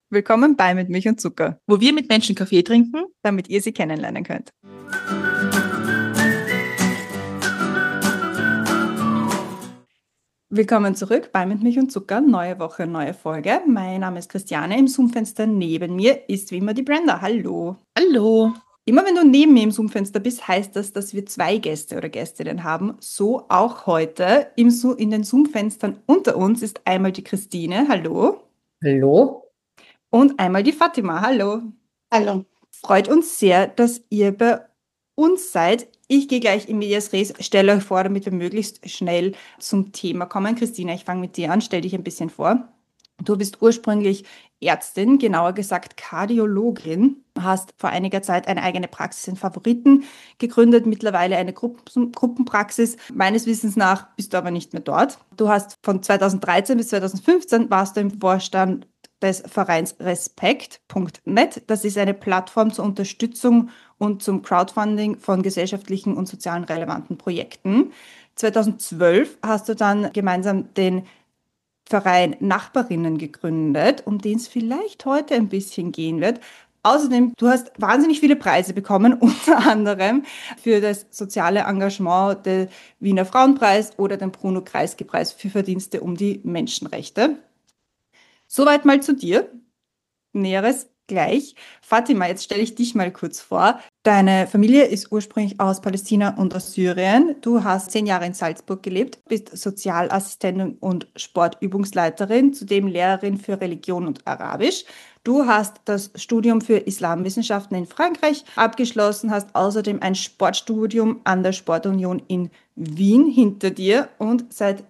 Willkommen bei Mit Milch und Zucker, wo wir mit Menschen Kaffee trinken, damit ihr sie kennenlernen könnt. Willkommen zurück bei Mit Milch und Zucker, neue Woche, neue Folge. Mein Name ist Christiane, im Zoom-Fenster neben mir ist wie immer die Brenda. Hallo. Hallo. Immer wenn du neben mir im Zoom-Fenster bist, heißt das, dass wir 2 Gäste oder Gästinnen haben. So auch heute. In den Zoom-Fenstern unter uns ist einmal die Christine. Hallo. Hallo. Und einmal die Fatima. Hallo. Hallo. Freut uns sehr, dass ihr bei uns seid. Ich gehe gleich in medias res, stelle euch vor, damit wir möglichst schnell zum Thema kommen. Christina, ich fange mit dir an, stell dich ein bisschen vor. Du bist ursprünglich Ärztin, genauer gesagt Kardiologin, hast vor einiger Zeit eine eigene Praxis in Favoriten gegründet, mittlerweile eine Gruppenpraxis. Meines Wissens nach bist du aber nicht mehr dort. Du hast von 2013 bis 2015 warst du im Vorstand des Vereins Respekt.net. Das ist eine Plattform zur Unterstützung und zum Crowdfunding von gesellschaftlichen und sozialen relevanten Projekten. 2012 hast du dann gemeinsam den Verein Nachbarinnen gegründet, um den es vielleicht heute ein bisschen gehen wird. Außerdem, du hast wahnsinnig viele Preise bekommen, unter anderem für das soziale Engagement den Wiener Frauenpreis oder den Bruno Kreisky-Preis für Verdienste um die Menschenrechte. Soweit mal zu dir. Näheres gleich. Fatima, jetzt stelle ich dich mal kurz vor. Deine Familie ist ursprünglich aus Palästina und aus Syrien. Du hast 10 Jahre in Salzburg gelebt, bist Sozialassistentin und Sportübungsleiterin, zudem Lehrerin für Religion und Arabisch. Du hast das Studium für Islamwissenschaften in Frankreich abgeschlossen, hast außerdem ein Sportstudium an der Sportunion in Wien hinter dir und seit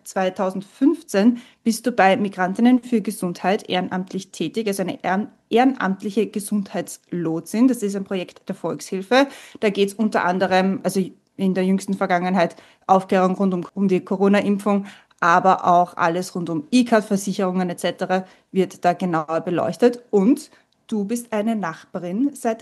2015 bist du bei Migrantinnen für Gesundheit ehrenamtlich tätig, also eine ehrenamtliche Gesundheitslotsin. Das ist ein Projekt der Volkshilfe. Da geht es unter anderem, also in der jüngsten Vergangenheit, Aufklärung rund um die Corona-Impfung, aber auch alles rund um E-Card-Versicherungen etc. wird da genauer beleuchtet. Und du bist eine Nachbarin seit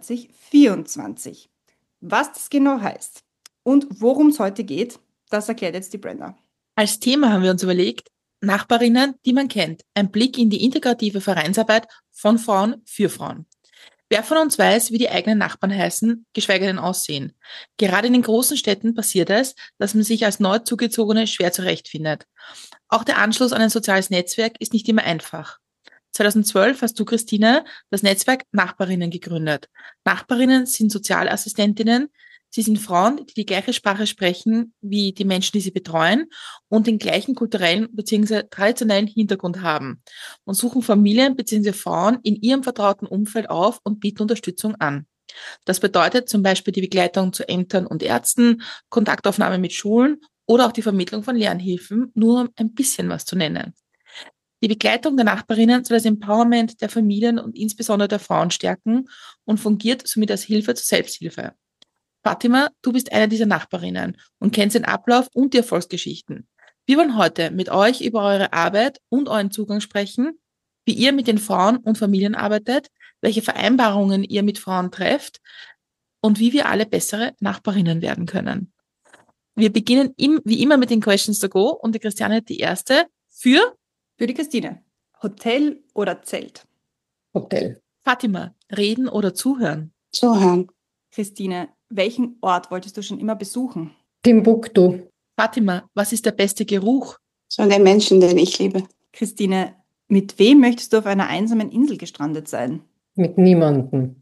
2024. Was das genau heißt und worum es heute geht, das erklärt jetzt die Brenda. Als Thema haben wir uns überlegt, Nachbarinnen, die man kennt. Ein Blick in die integrative Vereinsarbeit von Frauen für Frauen. Wer von uns weiß, wie die eigenen Nachbarn heißen, geschweige denn aussehen? Gerade in den großen Städten passiert es, dass man sich als neu Zugezogene schwer zurechtfindet. Auch der Anschluss an ein soziales Netzwerk ist nicht immer einfach. 2012 hast du, Christine, das Netzwerk Nachbarinnen gegründet. Nachbarinnen sind Sozialassistentinnen. Sie sind Frauen, die die gleiche Sprache sprechen wie die Menschen, die sie betreuen und den gleichen kulturellen bzw. traditionellen Hintergrund haben und suchen Familien bzw. Frauen in ihrem vertrauten Umfeld auf und bieten Unterstützung an. Das bedeutet zum Beispiel die Begleitung zu Ämtern und Ärzten, Kontaktaufnahme mit Schulen oder auch die Vermittlung von Lernhilfen, nur um ein bisschen was zu nennen. Die Begleitung der Nachbarinnen soll das Empowerment der Familien und insbesondere der Frauen stärken und fungiert somit als Hilfe zur Selbsthilfe. Fatima, du bist eine dieser Nachbarinnen und kennst den Ablauf und die Erfolgsgeschichten. Wir wollen heute mit euch über eure Arbeit und euren Zugang sprechen, wie ihr mit den Frauen und Familien arbeitet, welche Vereinbarungen ihr mit Frauen trefft und wie wir alle bessere Nachbarinnen werden können. Wir beginnen wie immer mit den Questions to go und die Christiane hat die erste für die Christine. Hotel oder Zelt? Hotel. Fatima, reden oder zuhören? Zuhören. Christine, welchen Ort wolltest du schon immer besuchen? Timbuktu. Fatima, was ist der beste Geruch? So den Menschen, den ich liebe. Christine, mit wem möchtest du auf einer einsamen Insel gestrandet sein? Mit niemandem.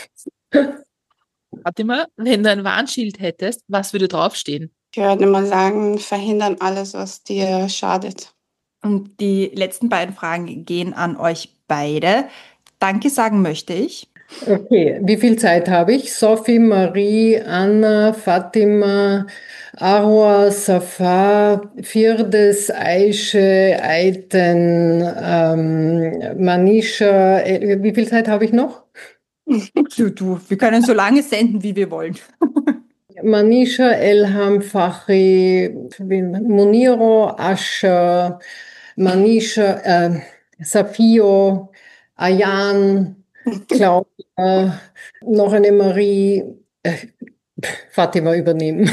Fatima, wenn du ein Warnschild hättest, was würde draufstehen? Ich würde mal sagen, verhindern alles, was dir schadet. Und die letzten beiden Fragen gehen an euch beide. Danke sagen möchte ich. Okay, wie viel Zeit habe ich? Sophie, Marie, Anna, Fatima, Arwa, Safa, Firdes, Aische, Aiten, Manisha. Wie viel Zeit habe ich noch? Wir können so lange senden, wie wir wollen. Manisha, Elham, Fachi, Muniro, Asha, Manisha, Safio, Ayan, Claudia, noch eine Marie, Fatima übernehmen.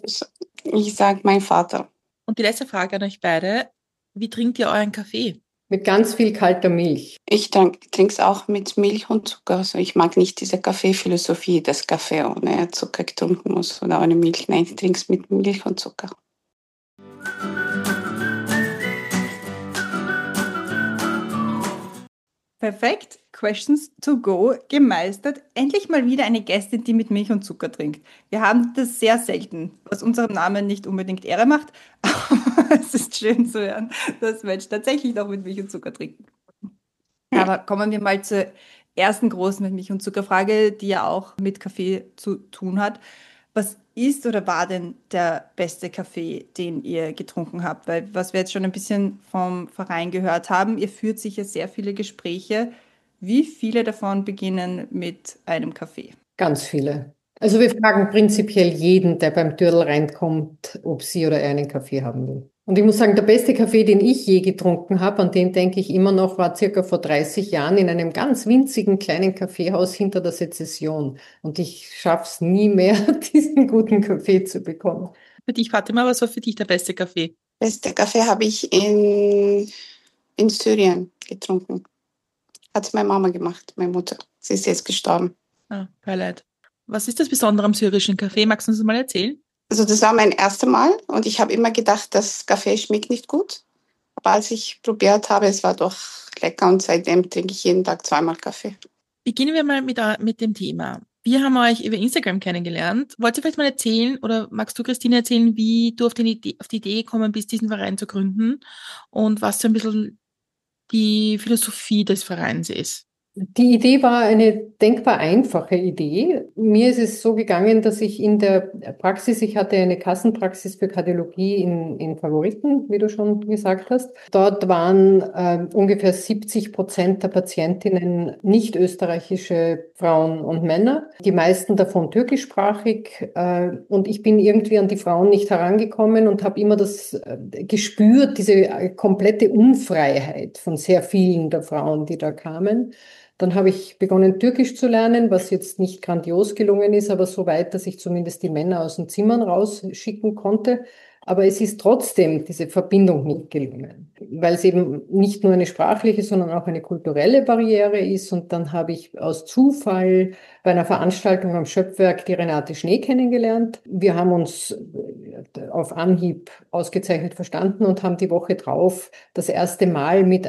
Ich sage mein Vater. Und die letzte Frage an euch beide. Wie trinkt ihr euren Kaffee? Mit ganz viel kalter Milch. Ich trinke es auch mit Milch und Zucker. Also ich mag nicht diese Kaffeephilosophie, dass Kaffee ohne Zucker getrunken muss oder ohne Milch. Nein, ich trinke es mit Milch und Zucker. Perfekt, Questions to go gemeistert. Endlich mal wieder eine Gästin, die mit Milch und Zucker trinkt. Wir haben das sehr selten, was unserem Namen nicht unbedingt Ehre macht, aber es ist schön zu hören, dass Menschen tatsächlich noch mit Milch und Zucker trinken. Aber kommen wir mal zur ersten großen mit Milch und Zuckerfrage, die ja auch mit Kaffee zu tun hat. Was ist oder war denn der beste Kaffee, den ihr getrunken habt? Weil was wir jetzt schon ein bisschen vom Verein gehört haben, ihr führt sicher sehr viele Gespräche. Wie viele davon beginnen mit einem Kaffee? Ganz viele. Also wir fragen prinzipiell jeden, der beim Türl reinkommt, ob sie oder er einen Kaffee haben will. Und ich muss sagen, der beste Kaffee, den ich je getrunken habe, an den denke ich immer noch, war circa vor 30 Jahren in einem ganz winzigen kleinen Kaffeehaus hinter der Sezession. Und ich schaffe es nie mehr, diesen guten Kaffee zu bekommen. Für dich, Fatima, was war für dich der beste Kaffee? Beste Kaffee habe ich in Syrien getrunken. Hat meine Mama gemacht, meine Mutter. Sie ist jetzt gestorben. Ah, Beileid. Was ist das Besondere am syrischen Kaffee? Magst du uns das mal erzählen? Also das war mein erstes Mal und ich habe immer gedacht, das Kaffee schmeckt nicht gut. Aber als ich probiert habe, es war doch lecker und seitdem trinke ich jeden Tag 2-mal Kaffee. Beginnen wir mal mit dem Thema. Wir haben euch über Instagram kennengelernt. Wollt ihr vielleicht mal erzählen oder magst du, Christine, erzählen, wie du auf die Idee gekommen bist, diesen Verein zu gründen und was so ein bisschen die Philosophie des Vereins ist? Die Idee war eine denkbar einfache Idee. Mir ist es so gegangen, dass ich in der Praxis, ich hatte eine Kassenpraxis für Kardiologie in Favoriten, wie du schon gesagt hast. Dort waren ungefähr 70% der Patientinnen nicht österreichische Frauen und Männer, die meisten davon türkischsprachig. Und ich bin irgendwie an die Frauen nicht herangekommen und habe immer das gespürt, diese komplette Unfreiheit von sehr vielen der Frauen, die da kamen. Dann habe ich begonnen, Türkisch zu lernen, was jetzt nicht grandios gelungen ist, aber so weit, dass ich zumindest die Männer aus den Zimmern rausschicken konnte. Aber es ist trotzdem diese Verbindung nicht gelungen, weil es eben nicht nur eine sprachliche, sondern auch eine kulturelle Barriere ist. Und dann habe ich aus Zufall bei einer Veranstaltung am Schöpfwerk die Renate Schnee kennengelernt. Wir haben uns auf Anhieb ausgezeichnet verstanden und haben die Woche drauf das erste Mal mit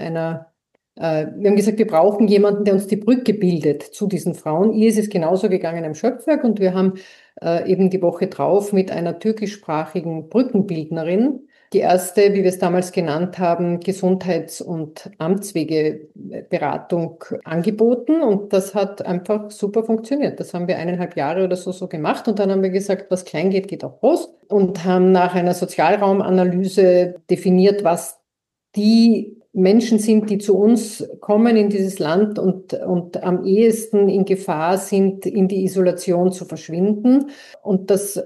wir haben gesagt, wir brauchen jemanden, der uns die Brücke bildet zu diesen Frauen. Ihr ist es genauso gegangen am Schöpfwerk und wir haben eben die Woche drauf mit einer türkischsprachigen Brückenbildnerin die erste, wie wir es damals genannt haben, Gesundheits- und Amtswegeberatung angeboten und das hat einfach super funktioniert. Das haben wir 1,5 Jahre oder so gemacht und dann haben wir gesagt, was klein geht, geht auch groß und haben nach einer Sozialraumanalyse definiert, was die Menschen sind, die zu uns kommen in dieses Land und am ehesten in Gefahr sind, in die Isolation zu verschwinden. Und das,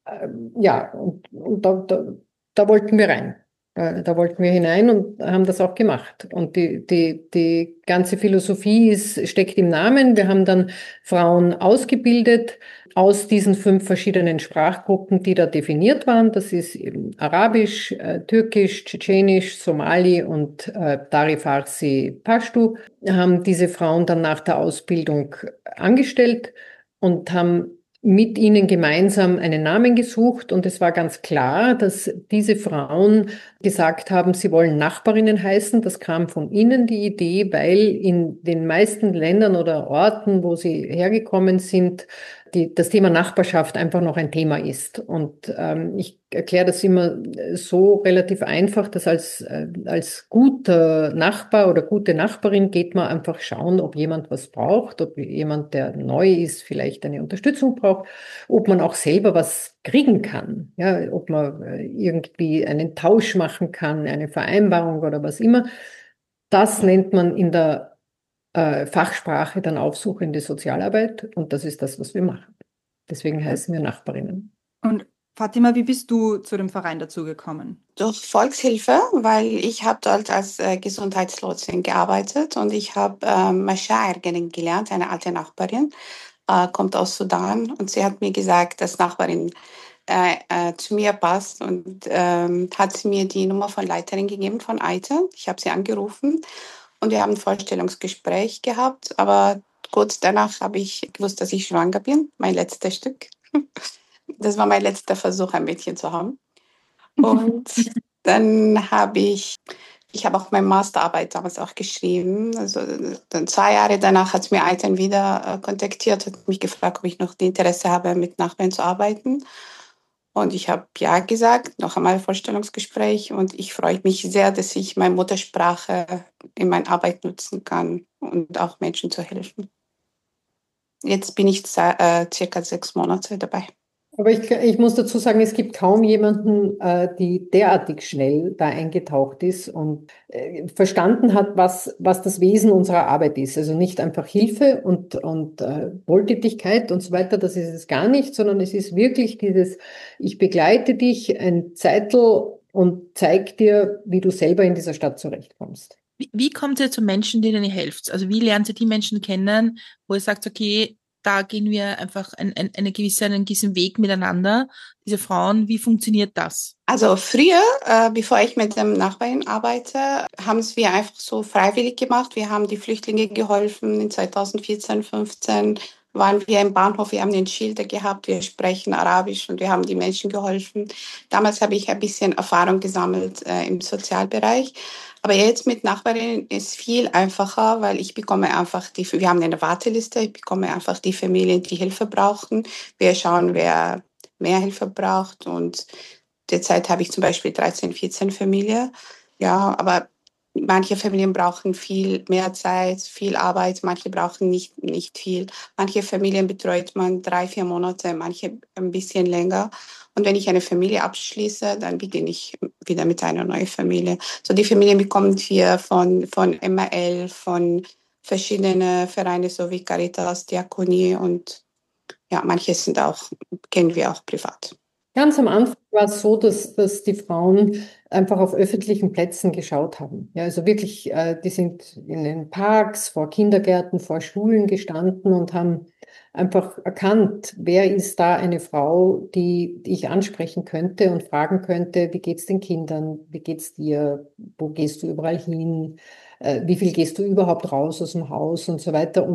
da wollten wir rein. Da wollten wir hinein und haben das auch gemacht. Und die ganze Philosophie steckt im Namen. Wir haben dann Frauen ausgebildet aus diesen 5 verschiedenen Sprachgruppen, die da definiert waren. Das ist eben Arabisch, Türkisch, Tschetschenisch, Somali und Dari Farsi Pashto. Haben diese Frauen dann nach der Ausbildung angestellt und haben mit ihnen gemeinsam einen Namen gesucht und es war ganz klar, dass diese Frauen gesagt haben, sie wollen Nachbarinnen heißen. Das kam von ihnen die Idee, weil in den meisten Ländern oder Orten, wo sie hergekommen sind, das Thema Nachbarschaft einfach noch ein Thema ist. Und ich erkläre das immer so relativ einfach, dass als guter Nachbar oder gute Nachbarin geht man einfach schauen, ob jemand was braucht, ob jemand, der neu ist, vielleicht eine Unterstützung braucht, ob man auch selber was kriegen kann, ja, ob man irgendwie einen Tausch machen kann, eine Vereinbarung oder was immer. Das nennt man in der Fachsprache dann aufsuchende Sozialarbeit und das ist das, was wir machen. Deswegen heißen wir Nachbarinnen. Und Fatima, wie bist du zu dem Verein dazugekommen? Durch Volkshilfe, weil ich habe dort als Gesundheitslotsin gearbeitet und ich habe Mashair kennengelernt, eine alte Nachbarin, kommt aus Sudan und sie hat mir gesagt, dass Nachbarin zu mir passt. Und hat sie mir die Nummer von Leiterin gegeben von Eite. Ich habe sie angerufen und wir haben ein Vorstellungsgespräch gehabt. Aber kurz danach habe ich gewusst, dass ich schwanger bin. Mein letztes Stück. Das war mein letzter Versuch, ein Mädchen zu haben. Und dann ich habe auch meine Masterarbeit damals auch geschrieben. Also dann 2 Jahre danach hat mir Eite wieder kontaktiert, hat mich gefragt, ob ich noch die Interesse habe, mit Nachbarn zu arbeiten. Und ich habe ja gesagt, noch einmal Vorstellungsgespräch. Und ich freue mich sehr, dass ich meine Muttersprache in meiner Arbeit nutzen kann und auch Menschen zu helfen. Jetzt bin ich circa 6 Monate dabei. Aber ich muss dazu sagen, es gibt kaum jemanden, die derartig schnell da eingetaucht ist und verstanden hat, was das Wesen unserer Arbeit ist. Also nicht einfach Hilfe und Wohltätigkeit und so weiter, das ist es gar nicht, sondern es ist wirklich dieses, ich begleite dich ein Zeitl und zeig dir, wie du selber in dieser Stadt zurechtkommst. Wie kommt ihr zu Menschen, denen ihr helft? Also wie lernt ihr die Menschen kennen, wo ihr sagt, okay, da gehen wir einfach einen gewissen Weg miteinander. Diese Frauen, wie funktioniert das? Also früher, bevor ich mit dem Nachbarn arbeite, haben es wir einfach so freiwillig gemacht. Wir haben die Flüchtlinge geholfen. In 2014, 15 waren wir im Bahnhof, wir haben den Schilder gehabt, wir sprechen Arabisch und wir haben die Menschen geholfen. Damals habe ich ein bisschen Erfahrung gesammelt im Sozialbereich. Aber jetzt mit Nachbarinnen ist viel einfacher, weil ich bekomme einfach wir haben eine Warteliste, ich bekomme einfach die Familien, die Hilfe brauchen. Wir schauen, wer mehr Hilfe braucht und derzeit habe ich zum Beispiel 13, 14 Familien. Ja, aber manche Familien brauchen viel mehr Zeit, viel Arbeit, manche brauchen nicht viel. Manche Familien betreut man 3, 4 Monate, manche ein bisschen länger. Und wenn ich eine Familie abschließe, dann beginne ich wieder mit einer neuen Familie. So die Familien bekommen wir von MAL, von verschiedenen Vereinen, so wie Caritas, Diakonie und ja, manche kennen wir auch privat. Ganz am Anfang war es so, dass die Frauen einfach auf öffentlichen Plätzen geschaut haben. Ja, also wirklich, die sind in den Parks, vor Kindergärten, vor Schulen gestanden und haben einfach erkannt, wer ist da eine Frau, die ich ansprechen könnte und fragen könnte, wie geht's den Kindern, wie geht's dir, wo gehst du überall hin, wie viel gehst du überhaupt raus aus dem Haus und so weiter,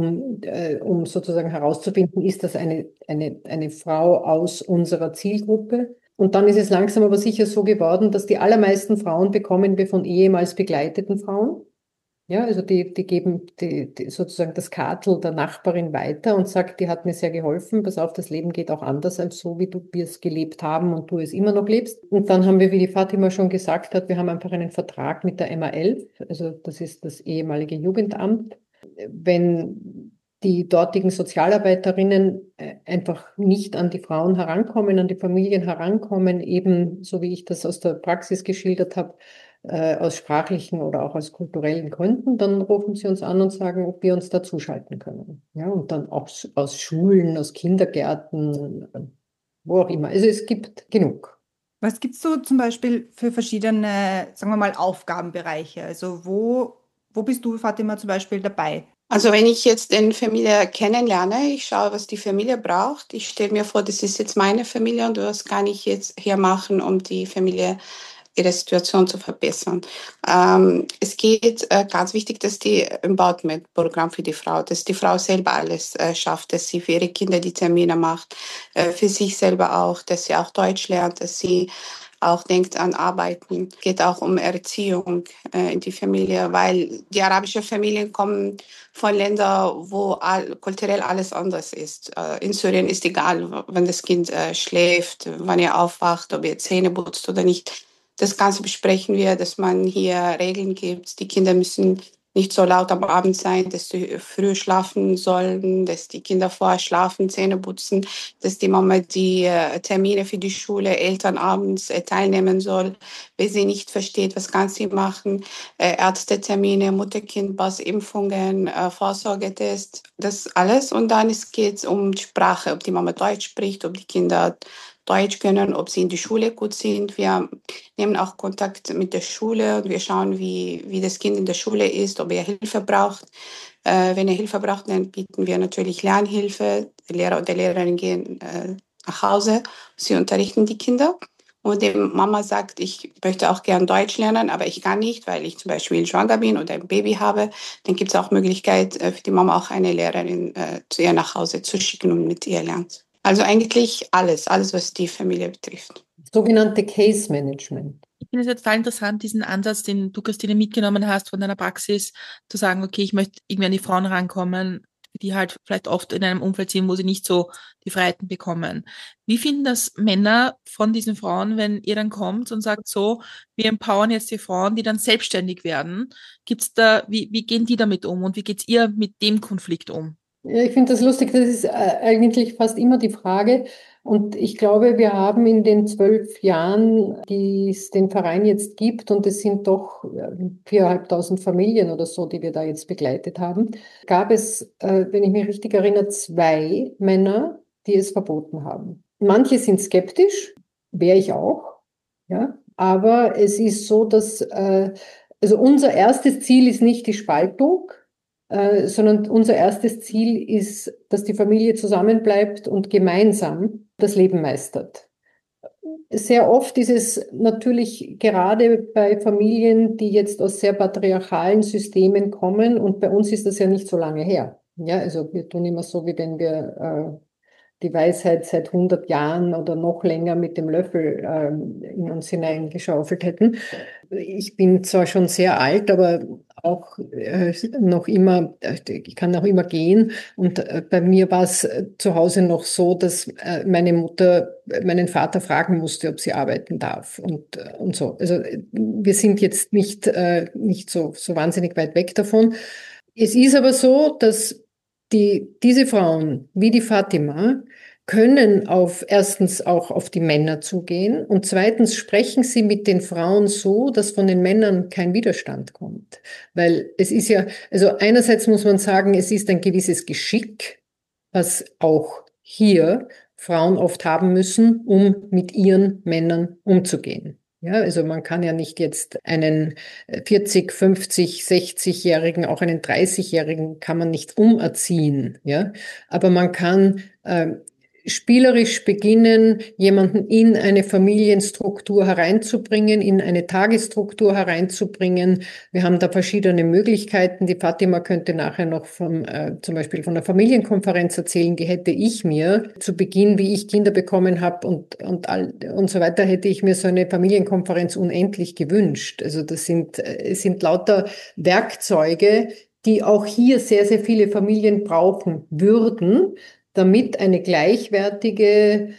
um sozusagen herauszufinden, ist das eine Frau aus unserer Zielgruppe? Und dann ist es langsam aber sicher so geworden, dass die allermeisten Frauen bekommen wir von ehemals begleiteten Frauen. Ja, also die geben sozusagen das Kartel der Nachbarin weiter und sagt, die hat mir sehr geholfen. Pass auf, das Leben geht auch anders als so, wie wir es gelebt haben und du es immer noch lebst. Und dann haben wir, wie die Fatima schon gesagt hat, wir haben einfach einen Vertrag mit der MA11, also das ist das ehemalige Jugendamt. Wenn die dortigen Sozialarbeiterinnen einfach nicht an die Frauen herankommen, an die Familien herankommen, eben so wie ich das aus der Praxis geschildert habe, aus sprachlichen oder auch aus kulturellen Gründen, dann rufen sie uns an und sagen, ob wir uns dazuschalten können. Ja, und dann auch aus Schulen, aus Kindergärten, wo auch immer. Also es gibt genug. Was gibt's so zum Beispiel für verschiedene, sagen wir mal, Aufgabenbereiche? Also wo bist du, Fatima, zum Beispiel dabei? Also wenn ich jetzt eine Familie kennenlerne, ich schaue, was die Familie braucht. Ich stelle mir vor, das ist jetzt meine Familie und was kann ich jetzt hier machen, um die Familie ihre Situation zu verbessern. Es geht ganz wichtig, dass die Empowerment-Programm für die Frau, dass die Frau selber alles schafft, dass sie für ihre Kinder die Termine macht, für sich selber auch, dass sie auch Deutsch lernt, dass sie auch denkt an Arbeiten. Es geht auch um Erziehung in die Familie, weil die arabischen Familien kommen von Ländern, wo kulturell alles anders ist. In Syrien ist egal, wenn das Kind schläft, wann er aufwacht, ob er Zähne putzt oder nicht. Das Ganze besprechen wir, dass man hier Regeln gibt. Die Kinder müssen nicht so laut am Abend sein, dass sie früh schlafen sollen, dass die Kinder vorher schlafen, Zähne putzen, dass die Mama die Termine für die Schule, Eltern abends teilnehmen soll. Wenn sie nicht versteht, was kann sie machen? Ärztetermine, Mutter-Kind-Pass, Impfungen, Vorsorgetest, das alles. Und dann geht es um Sprache, ob die Mama Deutsch spricht, ob die Kinder Deutsch können, ob sie in die Schule gut sind. Wir nehmen auch Kontakt mit der Schule und wir schauen, wie das Kind in der Schule ist, ob er Hilfe braucht. Wenn er Hilfe braucht, dann bieten wir natürlich Lernhilfe. Der Lehrer und die Lehrerin gehen nach Hause. Sie unterrichten die Kinder. Und die Mama sagt, ich möchte auch gern Deutsch lernen, aber ich kann nicht, weil ich zum Beispiel schwanger bin oder ein Baby habe. Dann gibt es auch Möglichkeit für die Mama auch eine Lehrerin zu ihr nach Hause zu schicken und mit ihr lernt. Also eigentlich alles, was die Familie betrifft. Sogenannte Case Management. Ich finde es jetzt total interessant, diesen Ansatz, den du, Christine, mitgenommen hast von deiner Praxis, zu sagen, okay, ich möchte irgendwie an die Frauen rankommen, die halt vielleicht oft in einem Umfeld sind, wo sie nicht so die Freiheiten bekommen. Wie finden das Männer von diesen Frauen, wenn ihr dann kommt und sagt so, wir empowern jetzt die Frauen, die dann selbstständig werden? Gibt's da, wie gehen die damit um und wie geht's ihr mit dem Konflikt um? Ja, ich finde das lustig, das ist eigentlich fast immer die Frage. Und ich glaube, wir haben in den 12 Jahren, die es den Verein jetzt gibt, und es sind doch 4.500 Familien oder so, die wir da jetzt begleitet haben, gab es, wenn ich mich richtig erinnere, 2 Männer, die es verboten haben. Manche sind skeptisch, wäre ich auch, ja. Aber es ist so, dass, also unser erstes Ziel ist nicht die Spaltung, sondern unser erstes Ziel ist, dass die Familie zusammenbleibt und gemeinsam das Leben meistert. Sehr oft ist es natürlich gerade bei Familien, die jetzt aus sehr patriarchalen Systemen kommen, und bei uns ist das ja nicht so lange her. Ja, also wir tun immer so, wie wenn wir die Weisheit seit 100 Jahren oder noch länger mit dem Löffel in uns hineingeschaufelt hätten. Ich bin zwar schon sehr alt, aber auch noch immer, ich kann noch immer gehen. Und bei mir war es zu Hause noch so, dass meine Mutter meinen Vater fragen musste, ob sie arbeiten darf und so. Also wir sind jetzt nicht so wahnsinnig weit weg davon. Es ist aber so, dass diese Frauen, wie die Fatima, können erstens auch auf die Männer zugehen, und zweitens sprechen sie mit den Frauen so, dass von den Männern kein Widerstand kommt. Weil es ist ja, also einerseits muss man sagen, es ist ein gewisses Geschick, was auch hier Frauen oft haben müssen, um mit ihren Männern umzugehen. Ja, also man kann ja nicht jetzt einen 40, 50, 60-Jährigen, auch einen 30-Jährigen kann man nicht umerziehen. Ja, aber man kann spielerisch beginnen, jemanden in eine Familienstruktur hereinzubringen, in eine Tagesstruktur hereinzubringen. Wir haben da verschiedene Möglichkeiten. Die Fatima könnte nachher noch zum Beispiel von einer Familienkonferenz erzählen, die hätte ich mir zu Beginn, wie ich Kinder bekommen habe und so weiter, hätte ich mir so eine Familienkonferenz unendlich gewünscht. Also es sind lauter Werkzeuge, die auch hier sehr, sehr viele Familien brauchen würden, damit eine gleichwertige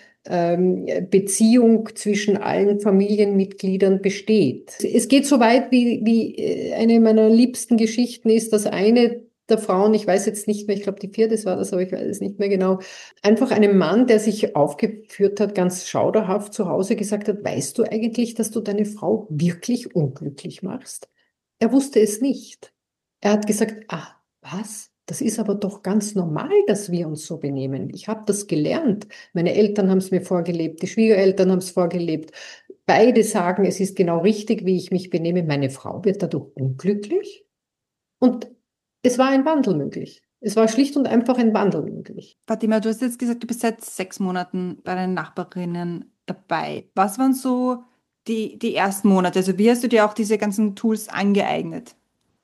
Beziehung zwischen allen Familienmitgliedern besteht. Es geht so weit, wie eine meiner liebsten Geschichten ist, dass eine der Frauen, ich weiß jetzt nicht mehr, ich glaube die vierte war das, aber ich weiß es nicht mehr genau, einfach einem Mann, der sich aufgeführt hat, ganz schauderhaft zu Hause gesagt hat, weißt du eigentlich, dass du deine Frau wirklich unglücklich machst? Er wusste es nicht. Er hat gesagt, was? Das ist aber doch ganz normal, dass wir uns so benehmen. Ich habe das gelernt. Meine Eltern haben es mir vorgelebt, die Schwiegereltern haben es vorgelebt. Beide sagen, es ist genau richtig, wie ich mich benehme. Meine Frau wird dadurch unglücklich. Und es war ein Wandel möglich. Es war schlicht und einfach ein Wandel möglich. Fatima, du hast jetzt gesagt, du bist seit 6 Monaten bei deinen Nachbarinnen dabei. Was waren so die ersten Monate? Also wie hast du dir auch diese ganzen Tools angeeignet?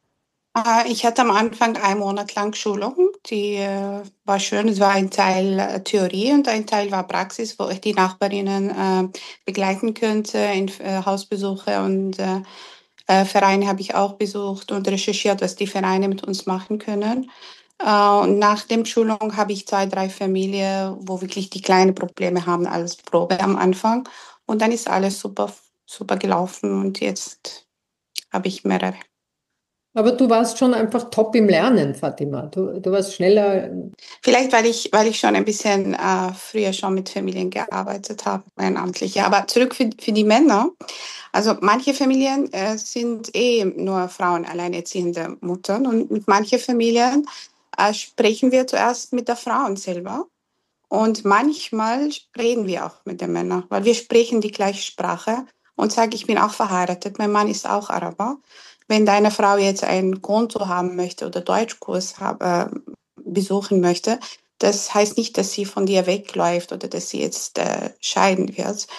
Ich hatte am Anfang 1 Monat lang Schulung, die war schön. Es war ein Teil Theorie und ein Teil war Praxis, wo ich die Nachbarinnen begleiten könnte in Hausbesuche und Vereine habe ich auch besucht und recherchiert, was die Vereine mit uns machen können. Und nach der Schulung habe ich 2, 3 Familien, wo wirklich die kleinen Probleme haben, als Probe am Anfang. Und dann ist alles super, super gelaufen und jetzt habe ich mehrere. Aber du warst schon einfach top im Lernen, Fatima. Du warst schneller. Vielleicht, weil ich schon ein bisschen früher schon mit Familien gearbeitet habe, ehrenamtlich. Ja, aber zurück für die Männer. Also manche Familien sind nur Frauen, alleinerziehende Muttern. Und mit manchen Familien sprechen wir zuerst mit der Frau selber. Und manchmal reden wir auch mit den Männern, weil wir sprechen die gleiche Sprache. Und sage, ich bin auch verheiratet, mein Mann ist auch Araber. Wenn deine Frau jetzt ein Konto haben möchte oder Deutschkurs besuchen möchte, Das heißt nicht, dass sie von dir wegläuft oder dass sie jetzt scheiden wird.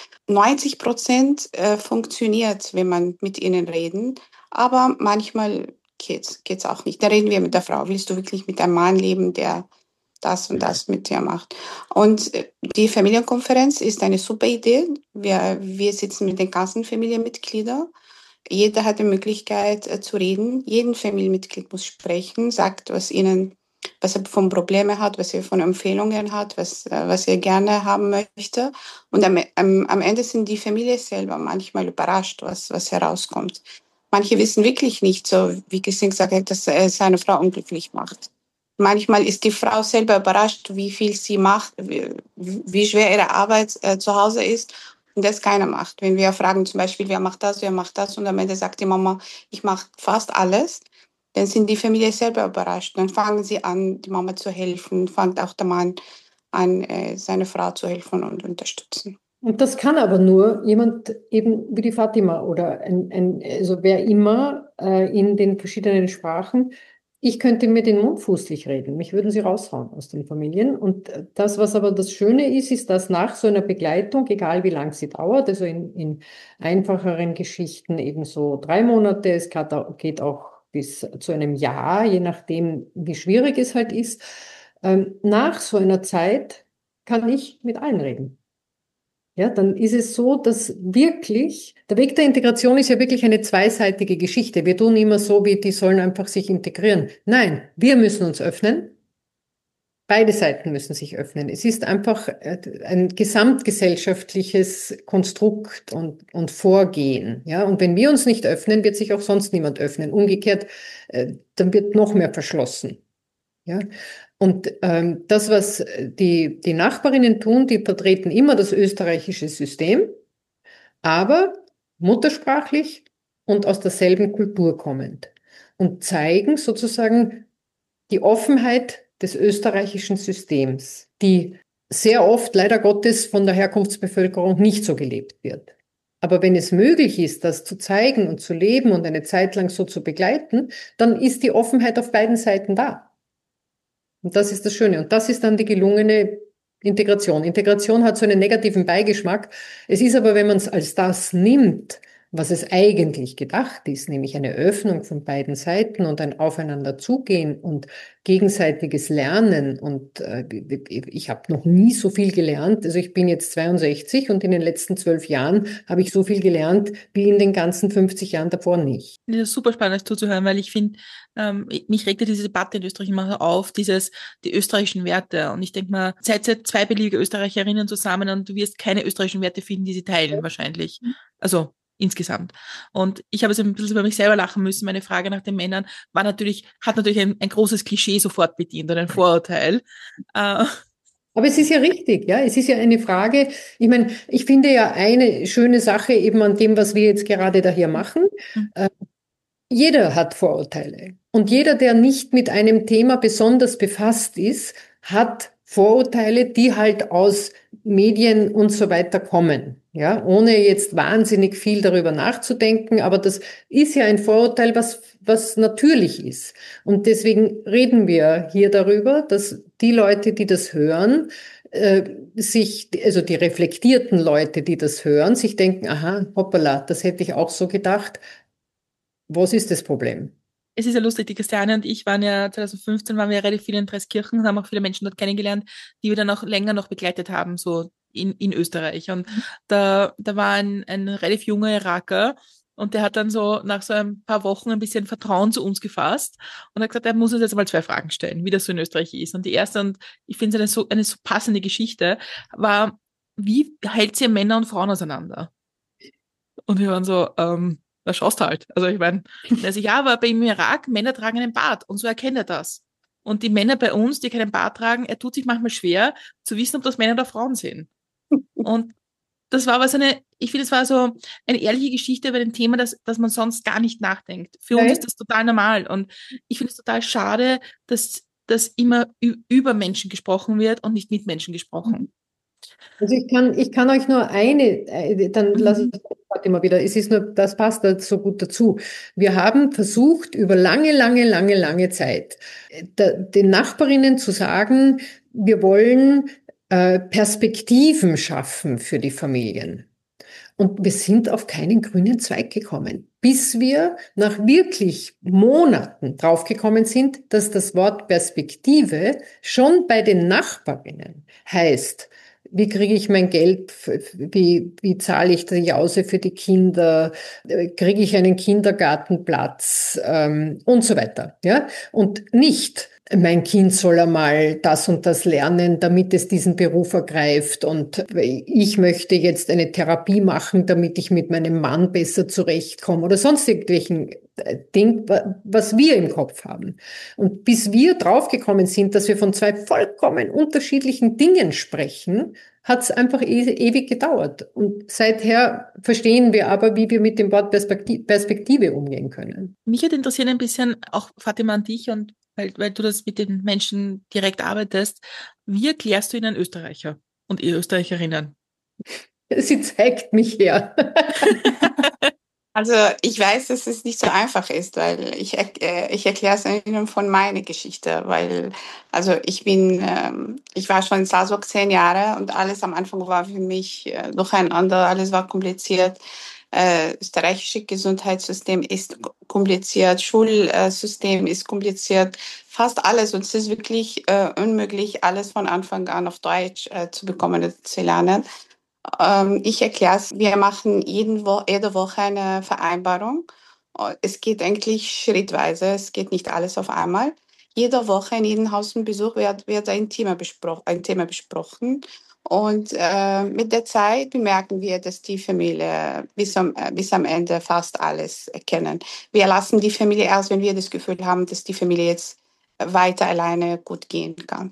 90% funktioniert, wenn man mit ihnen reden, aber manchmal geht's auch nicht. Da reden wir mit der Frau. Willst du wirklich mit einem Mann leben, der das und das mit dir macht? Und die Familienkonferenz ist eine super Idee. Wir sitzen mit den ganzen Familienmitgliedern. Jeder hat die Möglichkeit zu reden. Jeden Familienmitglied muss sprechen, sagt, was er von Probleme hat, was er von Empfehlungen hat, was er gerne haben möchte. Und am Ende sind die Familie selber manchmal überrascht, was herauskommt. Manche wissen wirklich nicht, so wie Christine gesagt hat, dass er seine Frau unglücklich macht. Manchmal ist die Frau selber überrascht, wie viel sie macht, wie schwer ihre Arbeit zu Hause ist und das keiner macht. Wenn wir fragen zum Beispiel, wer macht das und am Ende sagt die Mama, ich mache fast alles, dann sind die Familie selber überrascht. Dann fangen sie an, die Mama zu helfen, fängt auch der Mann an, seine Frau zu helfen und unterstützen. Und das kann aber nur jemand eben wie die Fatima oder also wer immer in den verschiedenen Sprachen. Ich könnte mir den Mund fußlich reden. Mich würden sie raushauen aus den Familien. Und das, was aber das Schöne ist, dass nach so einer Begleitung, egal wie lang sie dauert, also in einfacheren Geschichten eben so 3 Monate, es geht auch bis zu einem Jahr, je nachdem, wie schwierig es halt ist. Nach so einer Zeit kann ich mit allen reden. Ja, dann ist es so, dass wirklich, der Weg der Integration ist ja wirklich eine zweiseitige Geschichte. Wir tun immer so, wie die sollen einfach sich integrieren. Nein, wir müssen uns öffnen. Beide Seiten müssen sich öffnen. Es ist einfach ein gesamtgesellschaftliches Konstrukt und Vorgehen. Ja, und wenn wir uns nicht öffnen, wird sich auch sonst niemand öffnen. Umgekehrt, dann wird noch mehr verschlossen. Ja, und das, was die Nachbarinnen tun, die vertreten immer das österreichische System, aber muttersprachlich und aus derselben Kultur kommend und zeigen sozusagen die Offenheit des österreichischen Systems, die sehr oft leider Gottes von der Herkunftsbevölkerung nicht so gelebt wird. Aber wenn es möglich ist, das zu zeigen und zu leben und eine Zeit lang so zu begleiten, dann ist die Offenheit auf beiden Seiten da. Und das ist das Schöne. Und das ist dann die gelungene Integration. Integration hat so einen negativen Beigeschmack. Es ist aber, wenn man es als das nimmt, was es eigentlich gedacht ist, nämlich eine Öffnung von beiden Seiten und ein Aufeinander zugehen und gegenseitiges Lernen. Und ich habe noch nie so viel gelernt. Also ich bin jetzt 62 und in den letzten 12 Jahren habe ich so viel gelernt wie in den ganzen 50 Jahren davor nicht. Das ist super spannend, euch zuzuhören, weil ich finde, mich regt ja diese Debatte in Österreich immer auf, die österreichischen Werte. Und ich denke mal, seid ihr zwei beliebige Österreicherinnen zusammen und du wirst keine österreichischen Werte finden, die sie teilen, wahrscheinlich. Also insgesamt. Und ich habe es ein bisschen über mich selber lachen müssen. Meine Frage nach den Männern hat natürlich ein großes Klischee sofort bedient oder ein Vorurteil. Aber es ist ja richtig, ja. Es ist ja eine Frage. Ich meine, ich finde ja eine schöne Sache eben an dem, was wir jetzt gerade da hier machen. Jeder hat Vorurteile. Und jeder, der nicht mit einem Thema besonders befasst ist, hat Vorurteile, die halt aus Medien und so weiter kommen. Ja, ohne jetzt wahnsinnig viel darüber nachzudenken. Aber das ist ja ein Vorurteil, was natürlich ist. Und deswegen reden wir hier darüber, dass die Leute, die das hören, also die reflektierten Leute, die das hören, sich denken, aha, hoppala, das hätte ich auch so gedacht. Was ist das Problem? Es ist ja lustig, die Christiane und ich waren ja 2015 waren wir ja relativ viel in Treskirchen und haben auch viele Menschen dort kennengelernt, die wir dann auch länger noch begleitet haben, so in Österreich. Und da war ein relativ junger Iraker und der hat dann so nach so ein paar Wochen ein bisschen Vertrauen zu uns gefasst und hat gesagt, er muss uns jetzt mal 2 Fragen stellen, wie das so in Österreich ist. Und die erste, und ich finde es eine so passende Geschichte, war, wie hält ihr Männer und Frauen auseinander? Und wir waren so, da schaust du halt. Also ich meine, also ja, aber im Irak, Männer tragen einen Bart und so erkennt er das. Und die Männer bei uns, die keinen Bart tragen, er tut sich manchmal schwer zu wissen, ob das Männer oder Frauen sind. Und das war aber ich finde, es war so eine ehrliche Geschichte über ein Thema, dass man sonst gar nicht nachdenkt. Für uns ist das total normal. Und ich finde es total schade, dass immer über Menschen gesprochen wird und nicht mit Menschen gesprochen. Also ich kann euch nur dann lasse ich das Wort immer wieder. Es ist nur, das passt da so gut dazu. Wir haben versucht, über lange Zeit, den Nachbarinnen zu sagen, wir wollen Perspektiven schaffen für die Familien. Und wir sind auf keinen grünen Zweig gekommen, bis wir nach wirklich Monaten draufgekommen sind, dass das Wort Perspektive schon bei den Nachbarinnen heißt, wie kriege ich mein Geld, wie zahle ich die Jause für die Kinder, kriege ich einen Kindergartenplatz und so weiter. Ja? Und nicht, mein Kind soll einmal das und das lernen, damit es diesen Beruf ergreift. Und ich möchte jetzt eine Therapie machen, damit ich mit meinem Mann besser zurechtkomme oder sonst irgendwelchen Ding, was wir im Kopf haben. Und bis wir draufgekommen sind, dass wir von zwei vollkommen unterschiedlichen Dingen sprechen, hat es einfach ewig gedauert. Und seither verstehen wir aber, wie wir mit dem Wort Perspektive umgehen können. Mich hat interessiert ein bisschen, auch Fatima an dich, und weil du das mit den Menschen direkt arbeitest, wie erklärst du ihnen Österreicher und ihr Österreicherinnen? Sie zeigt mich her. Also ich weiß, dass es nicht so einfach ist, weil ich erkläre es Ihnen von meiner Geschichte, weil also ich war schon in Salzburg 10 Jahre und alles am Anfang war für mich durcheinander, alles war kompliziert. Österreichische Gesundheitssystem ist kompliziert, Schulsystem ist kompliziert, fast alles, und es ist wirklich unmöglich, alles von Anfang an auf Deutsch zu bekommen und zu lernen. Ich erkläre es. Wir machen jede Woche eine Vereinbarung. Es geht eigentlich schrittweise. Es geht nicht alles auf einmal. Jede Woche in jedem Hausbesuch wird ein Thema besprochen. Und mit der Zeit bemerken wir, dass die Familie bis am Ende fast alles kennen. Wir lassen die Familie erst, wenn wir das Gefühl haben, dass die Familie jetzt weiter alleine gut gehen kann.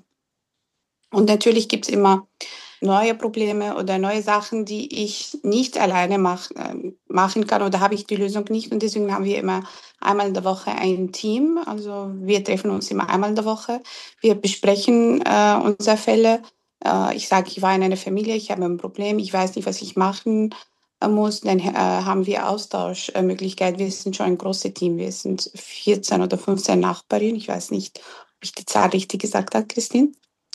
Und natürlich gibt es immer neue Probleme oder neue Sachen, die ich nicht alleine machen kann, oder habe ich die Lösung nicht. Und deswegen haben wir immer einmal in der Woche ein Team. Also wir treffen uns immer einmal in der Woche. Wir besprechen unsere Fälle. Ich sage, ich war in einer Familie, ich habe ein Problem, ich weiß nicht, was ich machen muss. Dann haben wir Austauschmöglichkeiten. Wir sind schon ein großes Team. Wir sind 14 oder 15 Nachbarinnen. Ich weiß nicht, ob ich die Zahl richtig gesagt habe, Christine.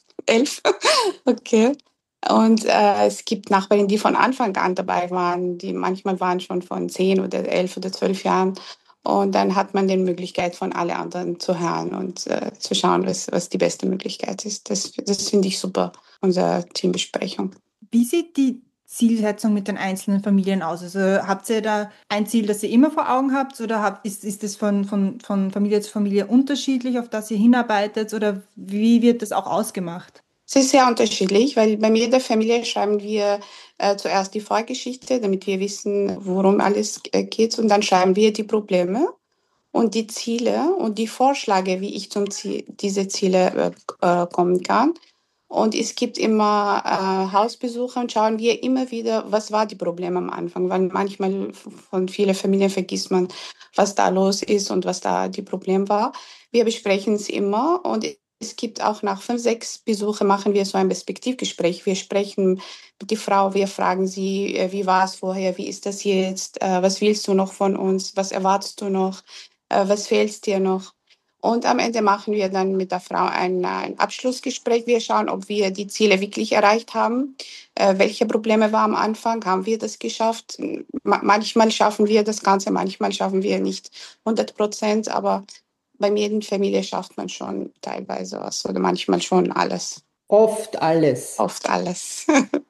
11. Okay. Und es gibt Nachbarinnen, die von Anfang an dabei waren, die manchmal waren schon von 10 oder 11 oder 12 Jahren. Und dann hat man die Möglichkeit, von alle anderen zu hören und zu schauen, was die beste Möglichkeit ist. Das finde ich super, unsere Teambesprechung. Wie sieht die Zielsetzung mit den einzelnen Familien aus? Also habt ihr da ein Ziel, das ihr immer vor Augen habt, oder ist es von Familie zu Familie unterschiedlich, auf das ihr hinarbeitet, oder wie wird das auch ausgemacht? Es ist sehr unterschiedlich, weil bei mir in der Familie schreiben wir zuerst die Vorgeschichte, damit wir wissen, worum alles geht, und dann schreiben wir die Probleme und die Ziele und die Vorschläge, wie ich diese Ziele kommen kann. Und es gibt immer Hausbesuche, und schauen wir immer wieder, was war die Probleme am Anfang, weil manchmal von vielen Familien vergisst man, was da los ist und was da die Problem war. Wir besprechen es immer, und es gibt auch nach 5, 6 Besuche machen wir so ein Perspektivgespräch. Wir sprechen mit der Frau, wir fragen sie, wie war es vorher, wie ist das jetzt, was willst du noch von uns, was erwartest du noch, was fehlt dir noch? Und am Ende machen wir dann mit der Frau ein Abschlussgespräch. Wir schauen, ob wir die Ziele wirklich erreicht haben. Welche Probleme waren am Anfang? Haben wir das geschafft? Manchmal schaffen wir das Ganze, manchmal schaffen wir nicht 100%. Aber bei mir in der Familie schafft man schon teilweise was oder manchmal schon alles. Oft alles. Oft alles.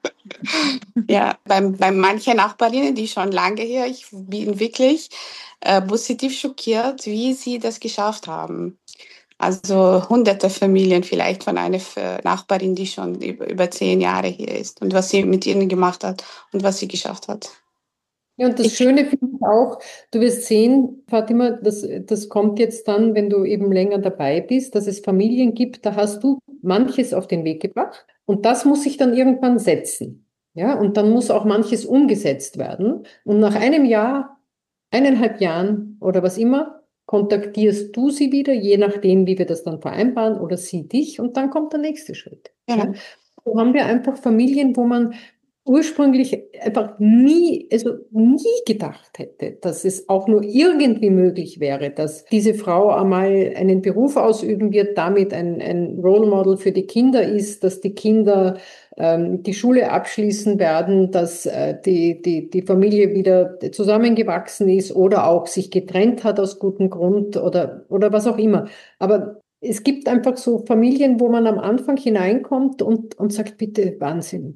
Ja, bei manchen Nachbarinnen, die schon lange hier, ich bin wirklich positiv schockiert, wie sie das geschafft haben. Also hunderte Familien vielleicht von einer Nachbarin, die schon über 10 Jahre hier ist, und was sie mit ihnen gemacht hat und was sie geschafft hat. Ja, und das Schöne finde ich auch, du wirst sehen, Fatima, das kommt jetzt dann, wenn du eben länger dabei bist, dass es Familien gibt, da hast du manches auf den Weg gebracht und das muss sich dann irgendwann setzen. Ja, und dann muss auch manches umgesetzt werden. Und nach einem Jahr, 1,5 Jahren oder was immer, kontaktierst du sie wieder, je nachdem, wie wir das dann vereinbaren, oder sie dich, und dann kommt der nächste Schritt. Genau. Ja? so haben wir einfach Familien, wo man ursprünglich einfach nie gedacht hätte, dass es auch nur irgendwie möglich wäre, dass diese Frau einmal einen Beruf ausüben wird, damit ein Role Model für die Kinder ist, dass die Kinder die Schule abschließen werden, dass die Familie wieder zusammengewachsen ist oder auch sich getrennt hat aus gutem Grund oder was auch immer. Aber es gibt einfach so Familien, wo man am Anfang hineinkommt und sagt, bitte Wahnsinn,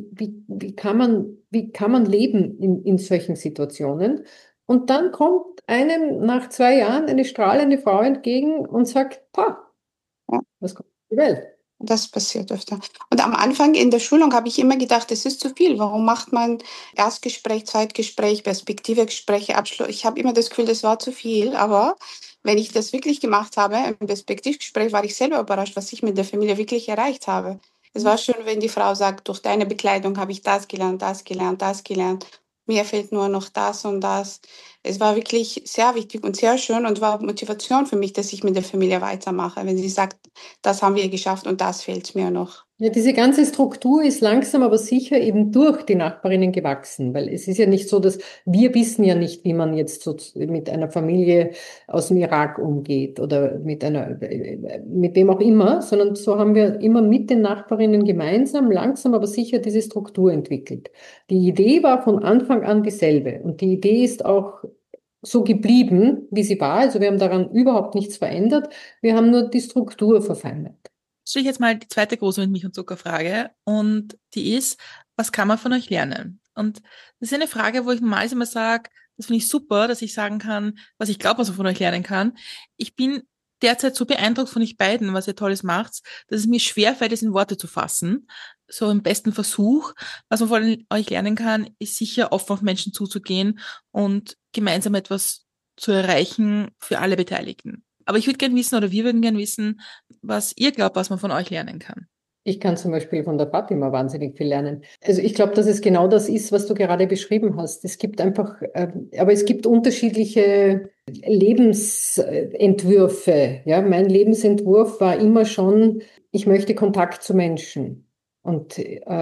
wie kann man leben in solchen Situationen? Und dann kommt einem nach 2 Jahren eine strahlende Frau entgegen und sagt, pa, Ja. was kommt auf die Welt? Das passiert öfter. Und am Anfang in der Schulung habe ich immer gedacht, es ist zu viel. Warum macht man Erstgespräch, Zweitgespräch, Perspektivgespräche, Abschluss? Ich habe immer das Gefühl, das war zu viel. Aber wenn ich das wirklich gemacht habe, im Perspektivgespräch, war ich selber überrascht, was ich mit der Familie wirklich erreicht habe. Es war schön, wenn die Frau sagt, durch deine Bekleidung habe ich das gelernt, das gelernt, das gelernt. Mir fehlt nur noch das und das. Es war wirklich sehr wichtig und sehr schön und war Motivation für mich, dass ich mit der Familie weitermache. Wenn sie sagt, das haben wir geschafft und das fehlt mir noch. Ja, diese ganze Struktur ist langsam aber sicher eben durch die Nachbarinnen gewachsen, weil es ist ja nicht so, dass wir wissen ja nicht, wie man jetzt so mit einer Familie aus dem Irak umgeht oder mit wem auch immer, sondern so haben wir immer mit den Nachbarinnen gemeinsam langsam aber sicher diese Struktur entwickelt. Die Idee war von Anfang an dieselbe und die Idee ist auch so geblieben, wie sie war. Also wir haben daran überhaupt nichts verändert. Wir haben nur die Struktur verfeinert. Stelle ich jetzt mal die zweite große mit Milch und Zucker Frage und die ist, was kann man von euch lernen? Und das ist eine Frage, wo ich normalerweise immer sage, das finde ich super, dass ich sagen kann, was ich glaube, was man von euch lernen kann. Ich bin derzeit so beeindruckt von euch beiden, was ihr Tolles macht, dass es mir schwerfällt, es in Worte zu fassen. So im besten Versuch. Was man von euch lernen kann, ist sicher offen auf Menschen zuzugehen und gemeinsam etwas zu erreichen für alle Beteiligten. Aber ich würde gerne wissen, oder wir würden gerne wissen, was ihr glaubt, was man von euch lernen kann. Ich kann zum Beispiel von der Fatima wahnsinnig viel lernen. Also ich glaube, dass es genau das ist, was du gerade beschrieben hast. Es gibt einfach, aber es gibt unterschiedliche Lebensentwürfe. Ja, mein Lebensentwurf war immer schon, ich möchte Kontakt zu Menschen. Und